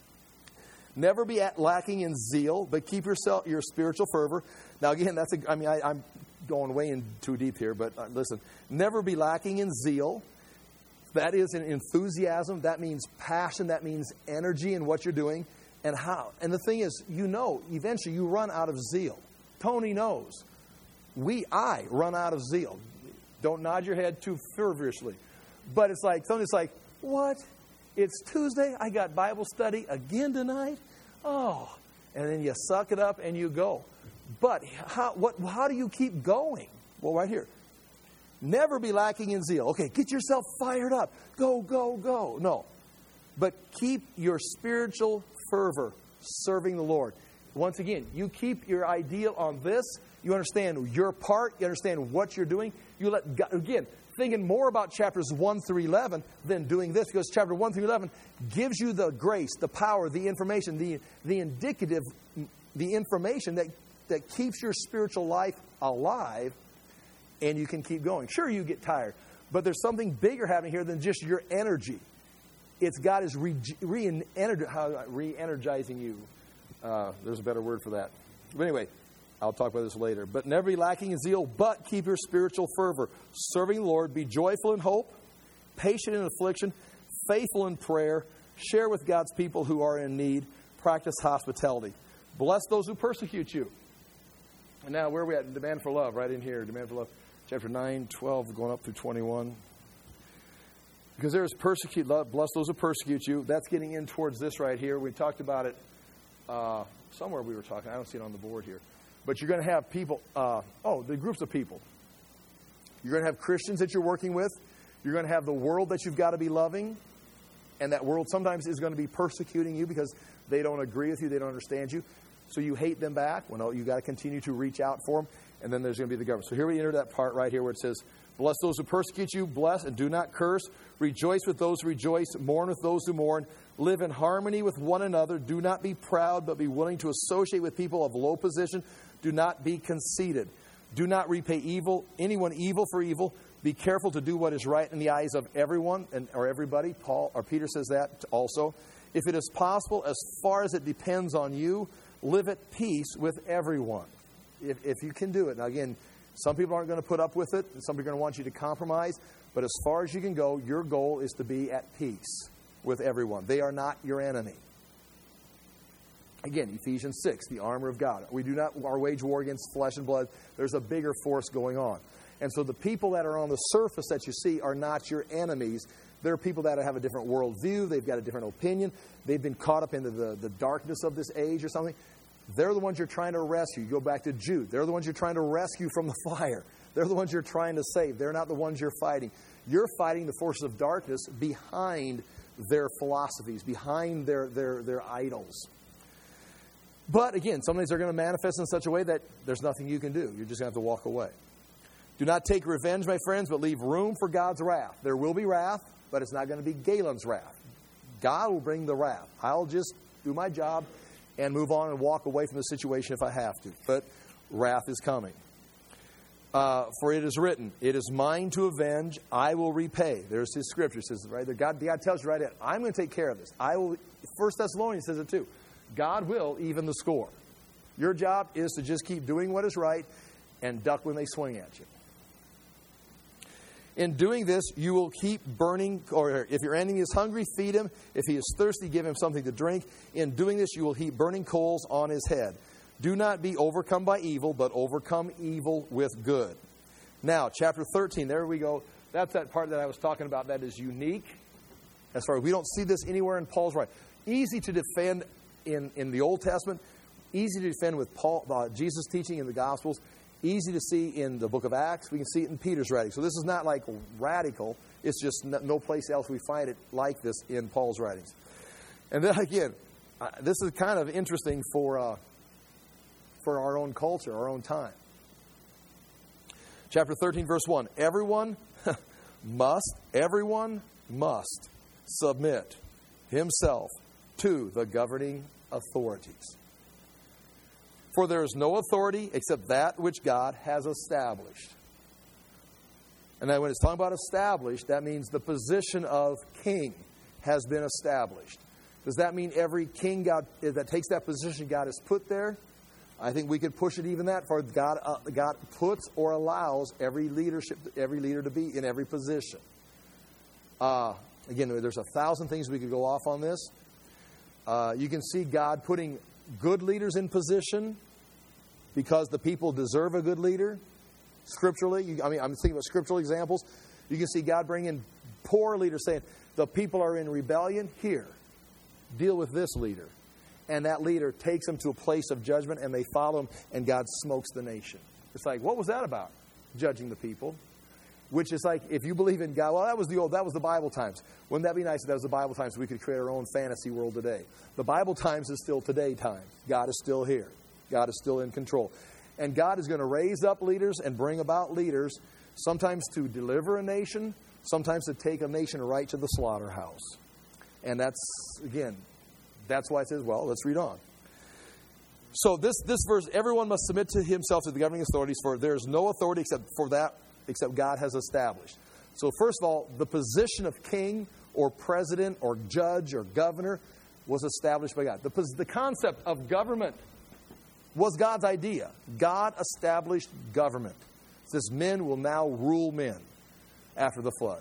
Never be lacking in zeal, but keep yourself your spiritual fervor. Now again, that's a, I mean, I, I'm going way in too deep here, but uh, listen, never be lacking in zeal. That is an enthusiasm. That means passion. That means energy in what you're doing and how. And the thing is, you know, eventually you run out of zeal. Tony knows. We, I run out of zeal. Don't nod your head too fervently. But it's like, Tony's like, what? It's Tuesday. I got Bible study again tonight. Oh, and then you suck it up and you go. But how, what, how do you keep going? Well, right here. Never be lacking in zeal. Okay, get yourself fired up. Go, go, go. No. But keep your spiritual fervor serving the Lord. Once again, you keep your ideal on this. You understand your part. You understand what you're doing. You let God, again, thinking more about chapters one through eleven than doing this, because chapter one through eleven gives you the grace, the power, the information, the, the indicative, the information that, that keeps your spiritual life alive. And you can keep going. Sure, you get tired. But there's something bigger happening here than just your energy. It's God is re, re, re-energizing you. Uh, there's a better word for that. But anyway, I'll talk about this later. But never be lacking in zeal, but keep your spiritual fervor. Serving the Lord, be joyful in hope, patient in affliction, faithful in prayer. Share with God's people who are in need. Practice hospitality. Bless those who persecute you. And now, where are we at? Demand for love, right in here. Demand for love. Chapter nine, twelve, going up through twenty-one. Because there is persecute love. Bless those who persecute you. That's getting in towards this right here. We talked about it uh, somewhere we were talking. I don't see it on the board here. But you're going to have people. Uh, oh, the groups of people. You're going to have Christians that you're working with. You're going to have the world that you've got to be loving. And that world sometimes is going to be persecuting you because they don't agree with you. They don't understand you. So you hate them back. Well, no, you've got to continue to reach out for them. And then there's going to be the government. So here we enter that part right here where it says, bless those who persecute you, bless and do not curse. Rejoice with those who rejoice, mourn with those who mourn. Live in harmony with one another. Do not be proud, but be willing to associate with people of low position. Do not be conceited. Do not repay evil, anyone evil for evil. Be careful to do what is right in the eyes of everyone and or everybody. Paul or Peter says that also. If it is possible, as far as it depends on you, live at peace with everyone. If, if you can do it. Now again, Some people aren't going to put up with it, and some people are going to want you to compromise. But as far as you can go, your goal is to be at peace with everyone. They are not your enemy. Again, Ephesians six, the armor of God. We do not our wage war against flesh and blood. There's a bigger force going on. And so the people that are on the surface that you see are not your enemies. They're people that have a different worldview. They've got a different opinion. They've been caught up into the, the darkness of this age or something. They're the ones you're trying to rescue. You go back to Jude. They're the ones you're trying to rescue from the fire. They're the ones you're trying to save. They're not the ones you're fighting. You're fighting the forces of darkness behind their philosophies, behind their, their, their idols. But again, some things are going to manifest in such a way that there's nothing you can do. You're just going to have to walk away. Do not take revenge, my friends, but leave room for God's wrath. There will be wrath, but it's not going to be Galen's wrath. God will bring the wrath. I'll just do my job and move on and walk away from the situation if I have to. But wrath is coming. Uh, for it is written, it is mine to avenge, I will repay. There's his scripture. It says, right there, God, God tells you right in, I'm going to take care of this. I will. First Thessalonians says it too. God will even the score. Your job is to just keep doing what is right and duck when they swing at you. In doing this, you will keep burning, or if your enemy is hungry, feed him. If he is thirsty, give him something to drink. In doing this, you will heap burning coals on his head. Do not be overcome by evil, but overcome evil with good. Now, chapter thirteen, there we go. That's that part that I was talking about that is unique. As far as we don't see this anywhere in Paul's writing. Easy to defend in, in the Old Testament. Easy to defend with Paul, uh, Jesus' teaching in the Gospels. Easy to see in the book of Acts. We can see it in Peter's writing. So this is not like radical. It's just no place else we find it like this in Paul's writings. And then again, uh, this is kind of interesting for uh, for our own culture, our own time. Chapter thirteen, verse one. Everyone must, everyone must submit himself to the governing authorities. For there is no authority except that which God has established. And then when it's talking about established, that means the position of king has been established. Does that mean every king God, that takes that position God has put there? I think we could push it even that far. God, uh, God puts or allows every leadership, every leader to be in every position. Uh, again, there's a thousand things we could go off on this. Uh, you can see God putting good leaders in position because the people deserve a good leader. Scripturally, you, I mean, I'm thinking about scriptural examples. You can see God bringing poor leaders saying, the people are in rebellion, here, deal with this leader. And that leader takes them to a place of judgment and they follow him and God smokes the nation. It's like, what was that about? Judging the people. Which is like, if you believe in God, well, that was the old, that was the Bible times. Wouldn't that be nice if that was the Bible times? We could create our own fantasy world today. The Bible times is still today times. God is still here. God is still in control. And God is going to raise up leaders and bring about leaders, sometimes to deliver a nation, sometimes to take a nation right to the slaughterhouse. And that's, again, that's why it says, well, let's read on. So this, this verse, everyone must submit to himself to the governing authorities, for there is no authority except for that except God has established. So first of all, the position of king or president or judge or governor was established by God. The, the concept of government was God's idea. God established government. It says men will now rule men after the flood.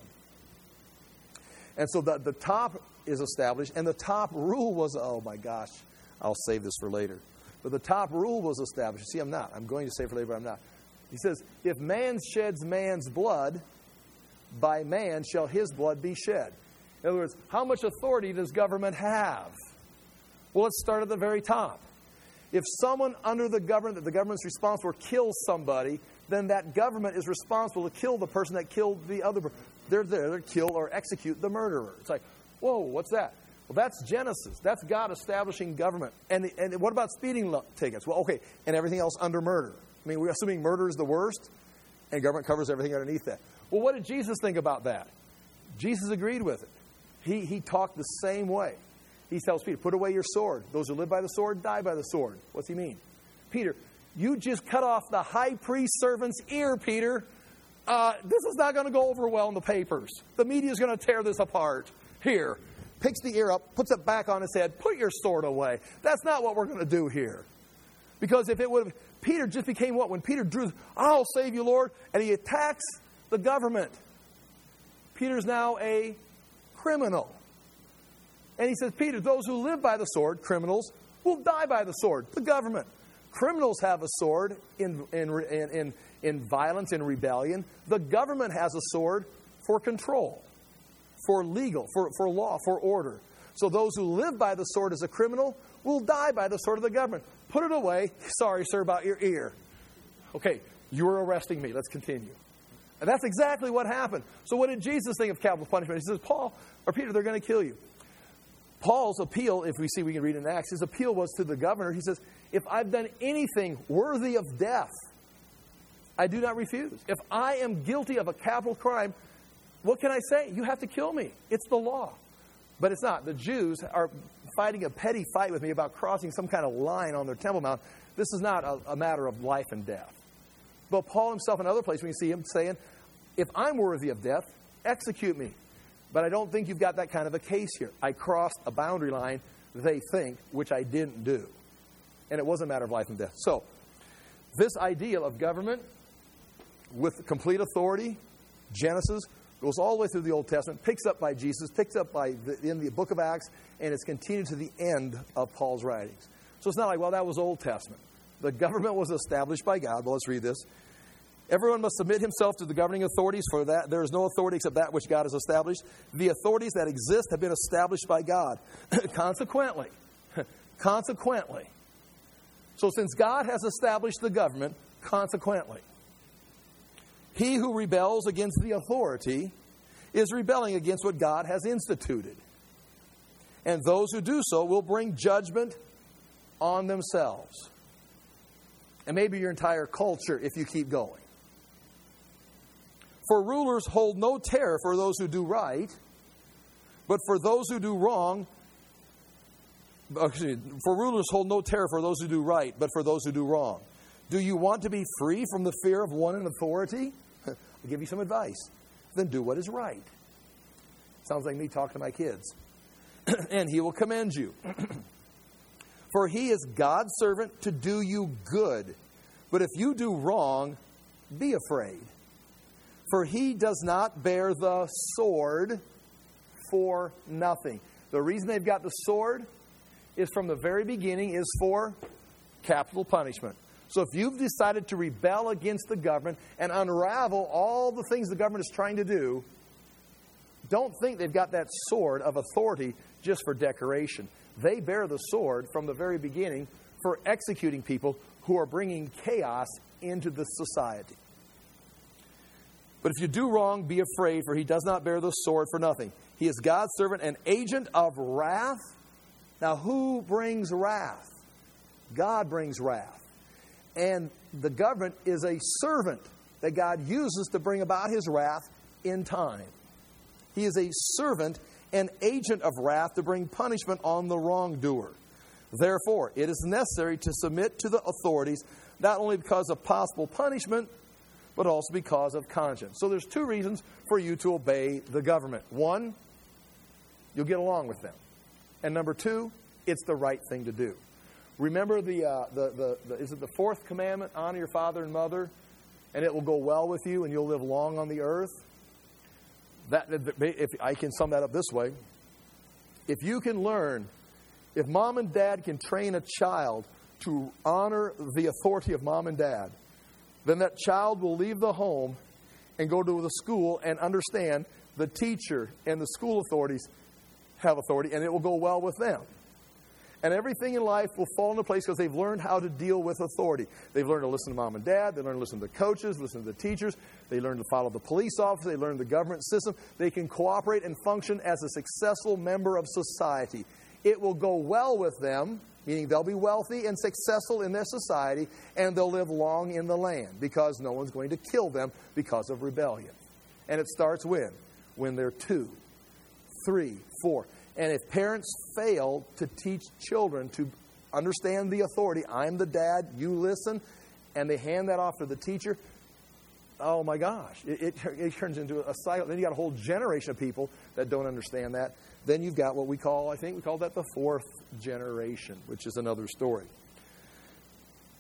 And so the, the top is established, and the top rule was, oh my gosh, I'll save this for later. But the top rule was established. See, I'm not. I'm going to save it for later, but I'm not. He says, if man sheds man's blood, by man shall his blood be shed. In other words, how much authority does government have? Well, let's start at the very top. If someone under the government that the government's responsible for kills somebody, then that government is responsible to kill the person that killed the other person. They're there to kill or execute the murderer. It's like, whoa, what's that? Well, that's Genesis. That's God establishing government. And, and what about speeding tickets? Well, okay, and everything else under murder. I mean, we're assuming murder is the worst, and government covers everything underneath that. Well, what did Jesus think about that? Jesus agreed with it. He, he talked the same way. He tells Peter, put away your sword. Those who live by the sword, die by the sword. What's he mean? Peter, you just cut off the high priest servant's ear, Peter. Uh, this is not going to go over well in the papers. The media is going to tear this apart. Here, picks the ear up, puts it back on his head. Put your sword away. That's not what we're going to do here. Because if it would have... Peter just became what? When Peter drew, I'll save you, Lord, and he attacks the government. Peter's now a criminal. And he says, Peter, those who live by the sword, criminals, will die by the sword, the government. Criminals have a sword in, in, in, in violence and rebellion. The government has a sword for control, for legal, for, for law, for order. So those who live by the sword as a criminal will die by the sword of the government. Put it away. Sorry, sir, about your ear. Okay, you're arresting me. Let's continue. And that's exactly what happened. So what did Jesus think of capital punishment? He says, Paul, or Peter, they're going to kill you. Paul's appeal, if we see, we can read in Acts, his appeal was to the governor. He says, if I've done anything worthy of death, I do not refuse. If I am guilty of a capital crime, what can I say? You have to kill me. It's the law. But it's not. The Jews are fighting a petty fight with me about crossing some kind of line on their Temple Mount. This is not a, a matter of life and death. But Paul himself in other places, we can see him saying, if I'm worthy of death, execute me. But I don't think you've got that kind of a case here. I crossed a boundary line, they think, which I didn't do. And it was a matter of life and death. So, this ideal of government with complete authority, Genesis, goes all the way through the Old Testament, picks up by Jesus, picks up by the, in the book of Acts, and it's continued to the end of Paul's writings. So it's not like, well, that was Old Testament. The government was established by God. Well, let's read this. Everyone must submit himself to the governing authorities, for that there is no authority except that which God has established. The authorities that exist have been established by God. Consequently, consequently. So since God has established the government, consequently, he who rebels against the authority is rebelling against what God has instituted. And those who do so will bring judgment on themselves. And maybe your entire culture if you keep going. For rulers hold no terror for those who do right, but for those who do wrong, excuse me, for rulers hold no terror for those who do right, but for those who do wrong. Do you want to be free from the fear of one in authority? I'll give you some advice. Then do what is right. Sounds like me talking to my kids. And he will commend you. For he is God's servant to do you good. But if you do wrong, be afraid. For he does not bear the sword for nothing. The reason they've got the sword is from the very beginning is for capital punishment. So if you've decided to rebel against the government and unravel all the things the government is trying to do, don't think they've got that sword of authority just for decoration. They bear the sword from the very beginning for executing people who are bringing chaos into the society. But if you do wrong, be afraid, for he does not bear the sword for nothing. He is God's servant, an agent of wrath. Now, who brings wrath? God brings wrath. And the government is a servant that God uses to bring about his wrath in time. He is a servant, an agent of wrath to bring punishment on the wrongdoer. Therefore, it is necessary to submit to the authorities, not only because of possible punishment, but also because of conscience. So there's two reasons for you to obey the government. One, you'll get along with them. And number two, it's the right thing to do. Remember the, uh, the, the, the, is it the fourth commandment? Honor your father and mother, and it will go well with you, and you'll live long on the earth. That, if I can sum that up this way. If you can learn, if mom and dad can train a child to honor the authority of mom and dad, then that child will leave the home and go to the school and understand the teacher and the school authorities have authority, and it will go well with them. And everything in life will fall into place because they've learned how to deal with authority. They've learned to listen to mom and dad. They learn to listen to the coaches, listen to the teachers. They learn to follow the police officer. They learn the government system. They can cooperate and function as a successful member of society. It will go well with them, meaning they'll be wealthy and successful in their society, and they'll live long in the land because no one's going to kill them because of rebellion. And it starts when? When they're two, three, four. And if parents fail to teach children to understand the authority, I'm the dad, you listen, and they hand that off to the teacher, oh my gosh, it, it, it turns into a cycle. Then you got a whole generation of people that don't understand that. Then you've got what we call, I think we call that the fourth generation, which is another story.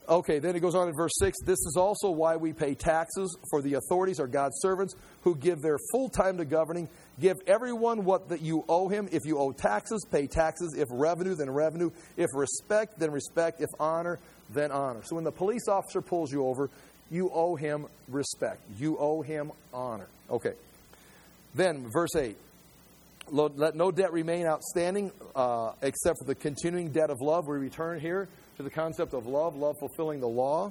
Okay, then it goes on in verse six. This is also why we pay taxes, for the authorities are God's servants who give their full time to governing. Give everyone what that you owe him. If you owe taxes, pay taxes. If revenue, then revenue. If respect, then respect. If honor, then honor. So when the police officer pulls you over, you owe him respect. You owe him honor. Okay. Then, verse eight. Let no debt remain outstanding uh, except for the continuing debt of love. We return here to the concept of love, love fulfilling the law.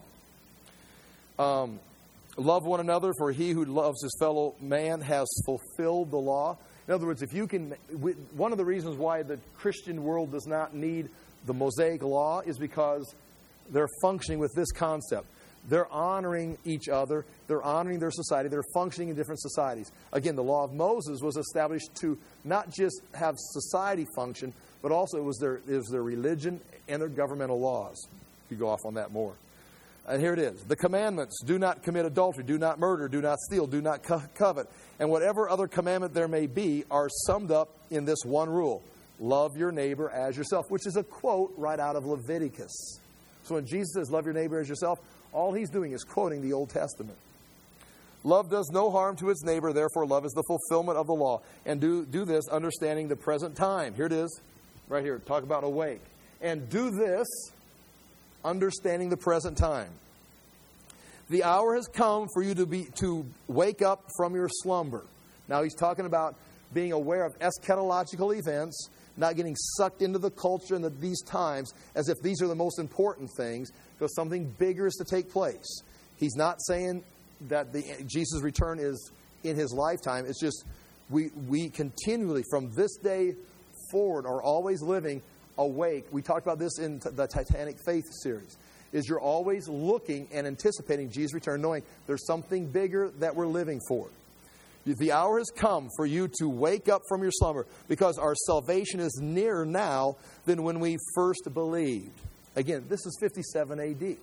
Um, love one another, for he who loves his fellow man has fulfilled the law. In other words, if you can, one of the reasons why the Christian world does not need the Mosaic law is because they're functioning with this concept. They're honoring each other. They're honoring their society. They're functioning in different societies. Again, the law of Moses was established to not just have society function, but also it was their, it was their religion and their governmental laws. You go off on that more. And here it is. The commandments: do not commit adultery, do not murder, do not steal, do not co- covet. And whatever other commandment there may be are summed up in this one rule: love your neighbor as yourself, which is a quote right out of Leviticus. So when Jesus says, love your neighbor as yourself, all he's doing is quoting the Old Testament. Love does no harm to its neighbor, therefore love is the fulfillment of the law. And do, do this understanding the present time. Here it is, right here. Talk about awake. And do this understanding the present time. The hour has come for you to be to wake up from your slumber. Now he's talking about being aware of eschatological events, not getting sucked into the culture in the, these times as if these are the most important things, because something bigger is to take place. He's not saying that the Jesus' return is in his lifetime. It's just we we continually, from this day forward, are always living awake. We talked about this in the Titanic Faith series. Is you're always looking and anticipating Jesus' return, knowing there's something bigger that we're living for. The hour has come for you to wake up from your slumber, because our salvation is nearer now than when we first believed. Again, this is fifty-seven A D.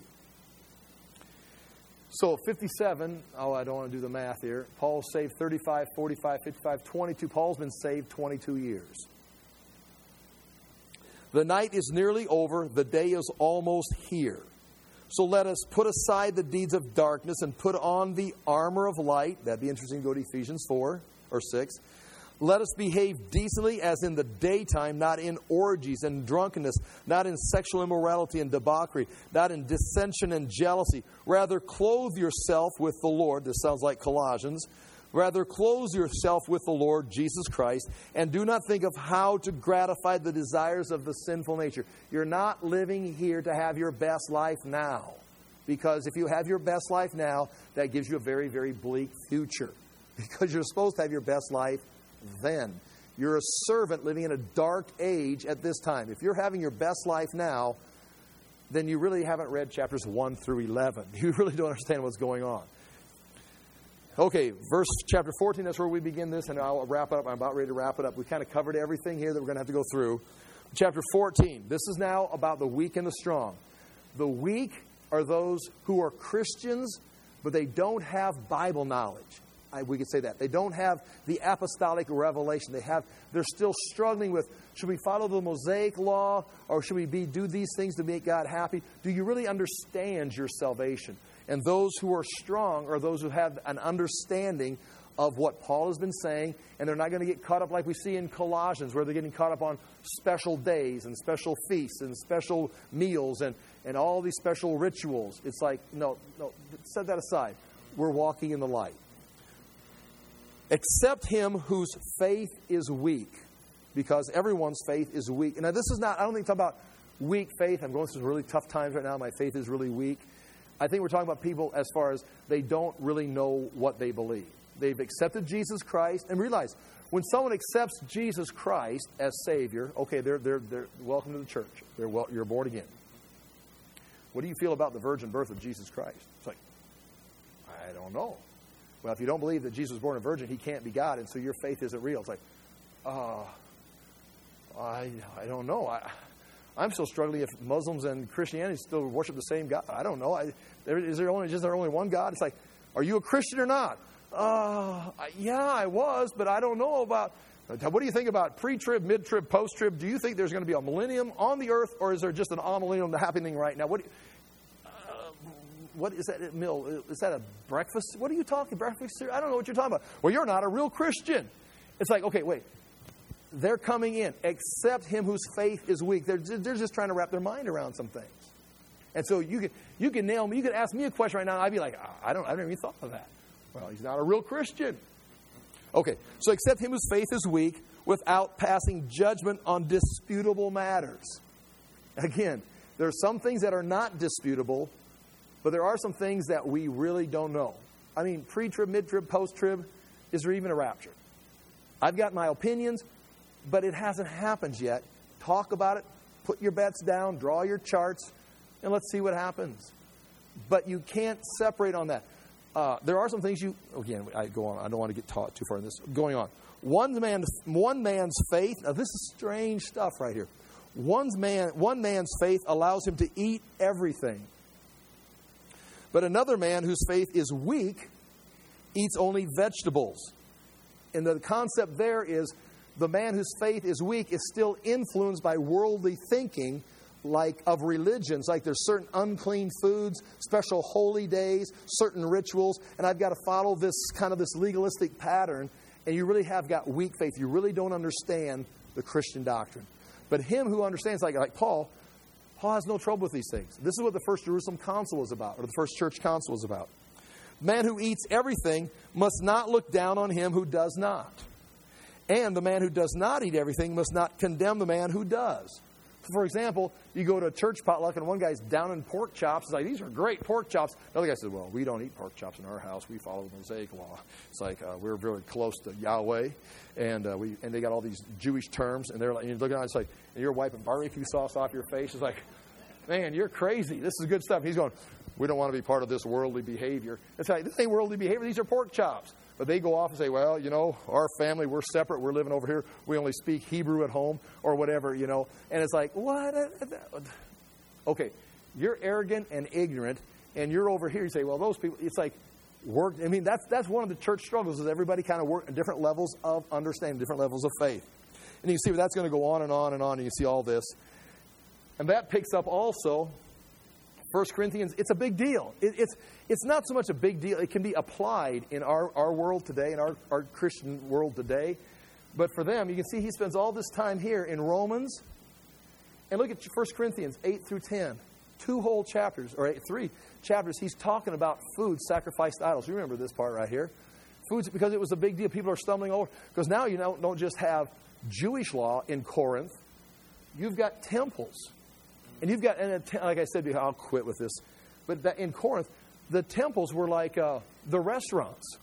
So fifty-seven, oh, I don't want to do the math here. Paul saved thirty-five, forty-five, fifty-five, twenty-two. Paul's been saved twenty-two years. The night is nearly over. The day is almost here. So let us put aside the deeds of darkness and put on the armor of light. That'd be interesting to go to Ephesians four or six. Let us behave decently as in the daytime, not in orgies and drunkenness, not in sexual immorality and debauchery, not in dissension and jealousy. Rather, clothe yourself with the Lord. This sounds like Colossians. Rather, clothe yourself with the Lord Jesus Christ, and do not think of how to gratify the desires of the sinful nature. You're not living here to have your best life now. Because if you have your best life now, that gives you a very, very bleak future. Because you're supposed to have your best life then. You're a servant living in a dark age at this time. If you're having your best life now, then you really haven't read chapters one through eleven. You really don't understand what's going on. Okay, verse chapter fourteen, that's where we begin this, and I'll wrap it up. I'm about ready to wrap it up. We kind of covered everything here that we're going to have to go through. Chapter fourteen, this is now about the weak and the strong. The weak are those who are Christians, but they don't have Bible knowledge. I, we could say that. They don't have the apostolic revelation. They have, they're still struggling with, should we follow the Mosaic law, or should we be do these things to make God happy? Do you really understand your salvation? And those who are strong are those who have an understanding of what Paul has been saying, and they're not going to get caught up like we see in Colossians, where they're getting caught up on special days and special feasts and special meals and, and all these special rituals. It's like, no, no, set that aside. We're walking in the light. Except him whose faith is weak, because everyone's faith is weak. Now, this is not, I don't think it's about weak faith. I'm going through some really tough times right now. My faith is really weak. I think we're talking about people as far as they don't really know what they believe. They've accepted Jesus Christ. And realize, when someone accepts Jesus Christ as Savior, okay, they're, they're, they're welcome to the church. They're well, you're born again. What do you feel about the virgin birth of Jesus Christ? It's like, I don't know. Well, if you don't believe that Jesus was born a virgin, he can't be God, and so your faith isn't real. It's like, uh, I I don't know. I, I'm still struggling if Muslims and Christianity still worship the same God. I don't know. I, there, is, there only, is there only one God? It's like, are you a Christian or not? Uh, yeah, I was, but I don't know about... What do you think about pre-trib, mid-trib, post-trib? Do you think there's going to be a millennium on the earth, or is there just an amillennium happening right now? What do you, what is that meal? Is that a breakfast? What are you talking, breakfast cereal? I don't know what you're talking about. Well, you're not a real Christian. It's like, okay, wait. They're coming in, except him whose faith is weak. They're, they're just trying to wrap their mind around some things. And so you can, you can nail me. You can ask me a question right now, and I'd be like, I don't, I never even thought of that. Well, he's not a real Christian. Okay, so except him whose faith is weak, without passing judgment on disputable matters. Again, there are some things that are not disputable, but there are some things that we really don't know. I mean, pre-trib, mid-trib, post-trib, is there even a rapture? I've got my opinions, but it hasn't happened yet. Talk about it, put your bets down, draw your charts, and let's see what happens. But you can't separate on that. Uh, there are some things you, again, I go on. I don't want to get taught too far in this. Going on. One, man, one man's faith, now this is strange stuff right here. One's man, one man's faith allows him to eat everything. But another man whose faith is weak eats only vegetables. And the concept there is the man whose faith is weak is still influenced by worldly thinking, like of religions, like there's certain unclean foods, special holy days, certain rituals, and I've got to follow this kind of this legalistic pattern, and you really have got weak faith. You really don't understand the Christian doctrine. But him who understands, like, like Paul, Paul has no trouble with these things. This is what the First Jerusalem Council was about, or the First Church Council was about. The man who eats everything must not look down on him who does not. And the man who does not eat everything must not condemn the man who does. For example, you go to a church potluck and one guy's down in pork chops. It's like, these are great pork chops. Another guy says, well, we don't eat pork chops in our house. We follow the Mosaic law. It's like uh, we're very close to Yahweh. And uh, we and they got all these Jewish terms. And they're like, and you're looking at it, it's like, and you're wiping barbecue sauce off your face. It's like, man, you're crazy. This is good stuff. He's going, we don't want to be part of this worldly behavior. It's like, this ain't worldly behavior. These are pork chops. But they go off and say, well, you know, our family, we're separate. We're living over here. We only speak Hebrew at home or whatever, you know. And it's like, what? Okay, you're arrogant and ignorant, and you're over here. You say, well, those people, it's like work. I mean, that's that's one of the church struggles is everybody kind of work at different levels of understanding, different levels of faith. And you can see that's going to go on and on and on, and you see all this. And that picks up also First Corinthians. It's a big deal. It, it's it's not so much a big deal. It can be applied in our, our world today, in our, our Christian world today. But for them, you can see he spends all this time here in Romans. And look at First Corinthians eight through ten. Two whole chapters, or eight, three chapters, he's talking about food sacrificed to idols. You remember this part right here. Foods, because it was a big deal. People are stumbling over. Because now you don't, don't just have Jewish law in Corinth. You've got temples. And you've got, and like I said, I'll quit with this. But that in Corinth, the temples were like uh, the restaurants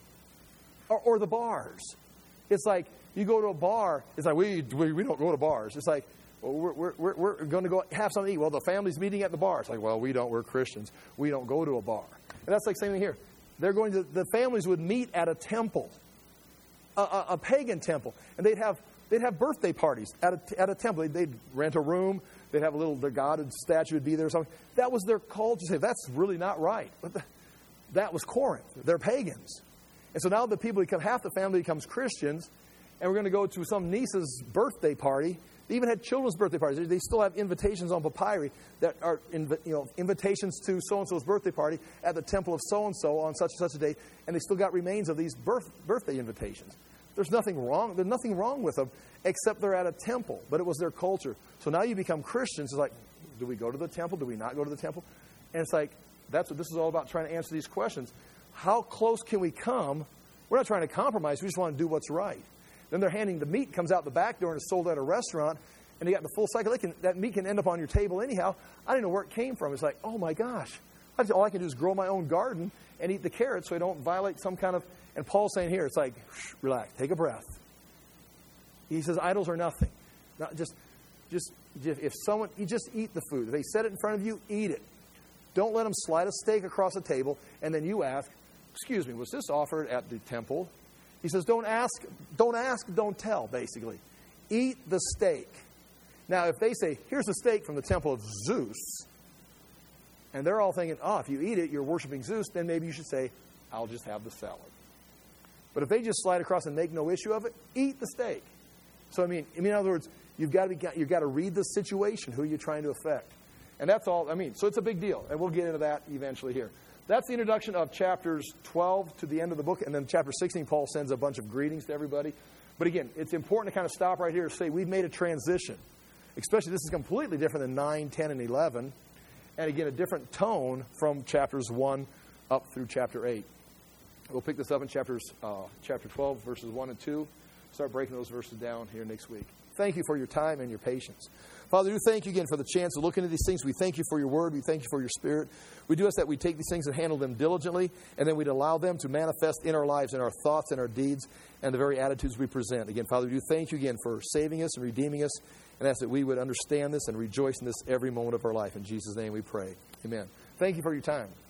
or, or the bars. It's like you go to a bar. It's like, we we, we don't go to bars. It's like, well, we're, we're, we're going to go have something to eat. Well, the family's meeting at the bar. It's like, well, we don't. We're Christians. We don't go to a bar. And that's like the same thing here. They're going to, the families would meet at a temple, a, a, a pagan temple. And they'd have they'd have birthday parties at a, at a temple. They'd, they'd rent a room. They'd have a little, their god statue would be there or something. That was their culture. Say, that's really not right. But the, that was Corinth. They're pagans. And so now the people become, half the family becomes Christians, and we're going to go to some niece's birthday party. They even had children's birthday parties. They still have invitations on papyri that are, you know, invitations to so-and-so's birthday party at the temple of so-and-so on such and such a day, and they still got remains of these birth, birthday invitations. There's nothing wrong. There's nothing wrong with them, except they're at a temple. But it was their culture. So now you become Christians. It's like, do we go to the temple? Do we not go to the temple? And it's like, that's what this is all about, trying to answer these questions. How close can we come? We're not trying to compromise. We just want to do what's right. Then they're handing the meat, comes out the back door and is sold at a restaurant, and they got the full cycle. They can, that meat can end up on your table anyhow. I didn't know where it came from. It's like, oh my gosh. I just, all I can do is grow my own garden and eat the carrots so I don't violate some kind of... And Paul's saying here, it's like, relax, take a breath. He says, idols are nothing. Not just, just, if someone, you just eat the food. If they set it in front of you, eat it. Don't let them slide a steak across the table, and then you ask, excuse me, was this offered at the temple? He says, don't ask, don't ask, don't tell, basically. Eat the steak. Now, if they say, here's a steak from the temple of Zeus, and they're all thinking, oh, if you eat it, you're worshiping Zeus, then maybe you should say, I'll just have the salad. But if they just slide across and make no issue of it, eat the steak. So, I mean, I mean, in other words, you've got to be, you've got to read the situation, who you're trying to affect. And that's all, I mean, so it's a big deal. And we'll get into that eventually here. That's the introduction of chapters twelve to the end of the book. And then chapter sixteen, Paul sends a bunch of greetings to everybody. But again, it's important to kind of stop right here and say we've made a transition. Especially this is completely different than nine, ten, and eleven. And again, a different tone from chapters one up through chapter eight. We'll pick this up in chapters, uh, chapter twelve, verses one and two. Start breaking those verses down here next week. Thank you for your time and your patience. Father, we thank you again for the chance to look into these things. We thank you for your word. We thank you for your spirit. We do ask that we take these things and handle them diligently, and then we'd allow them to manifest in our lives, in our thoughts and our deeds, and the very attitudes we present. Again, Father, we do thank you again for saving us and redeeming us, and ask that we would understand this and rejoice in this every moment of our life. In Jesus' name we pray. Amen. Thank you for your time.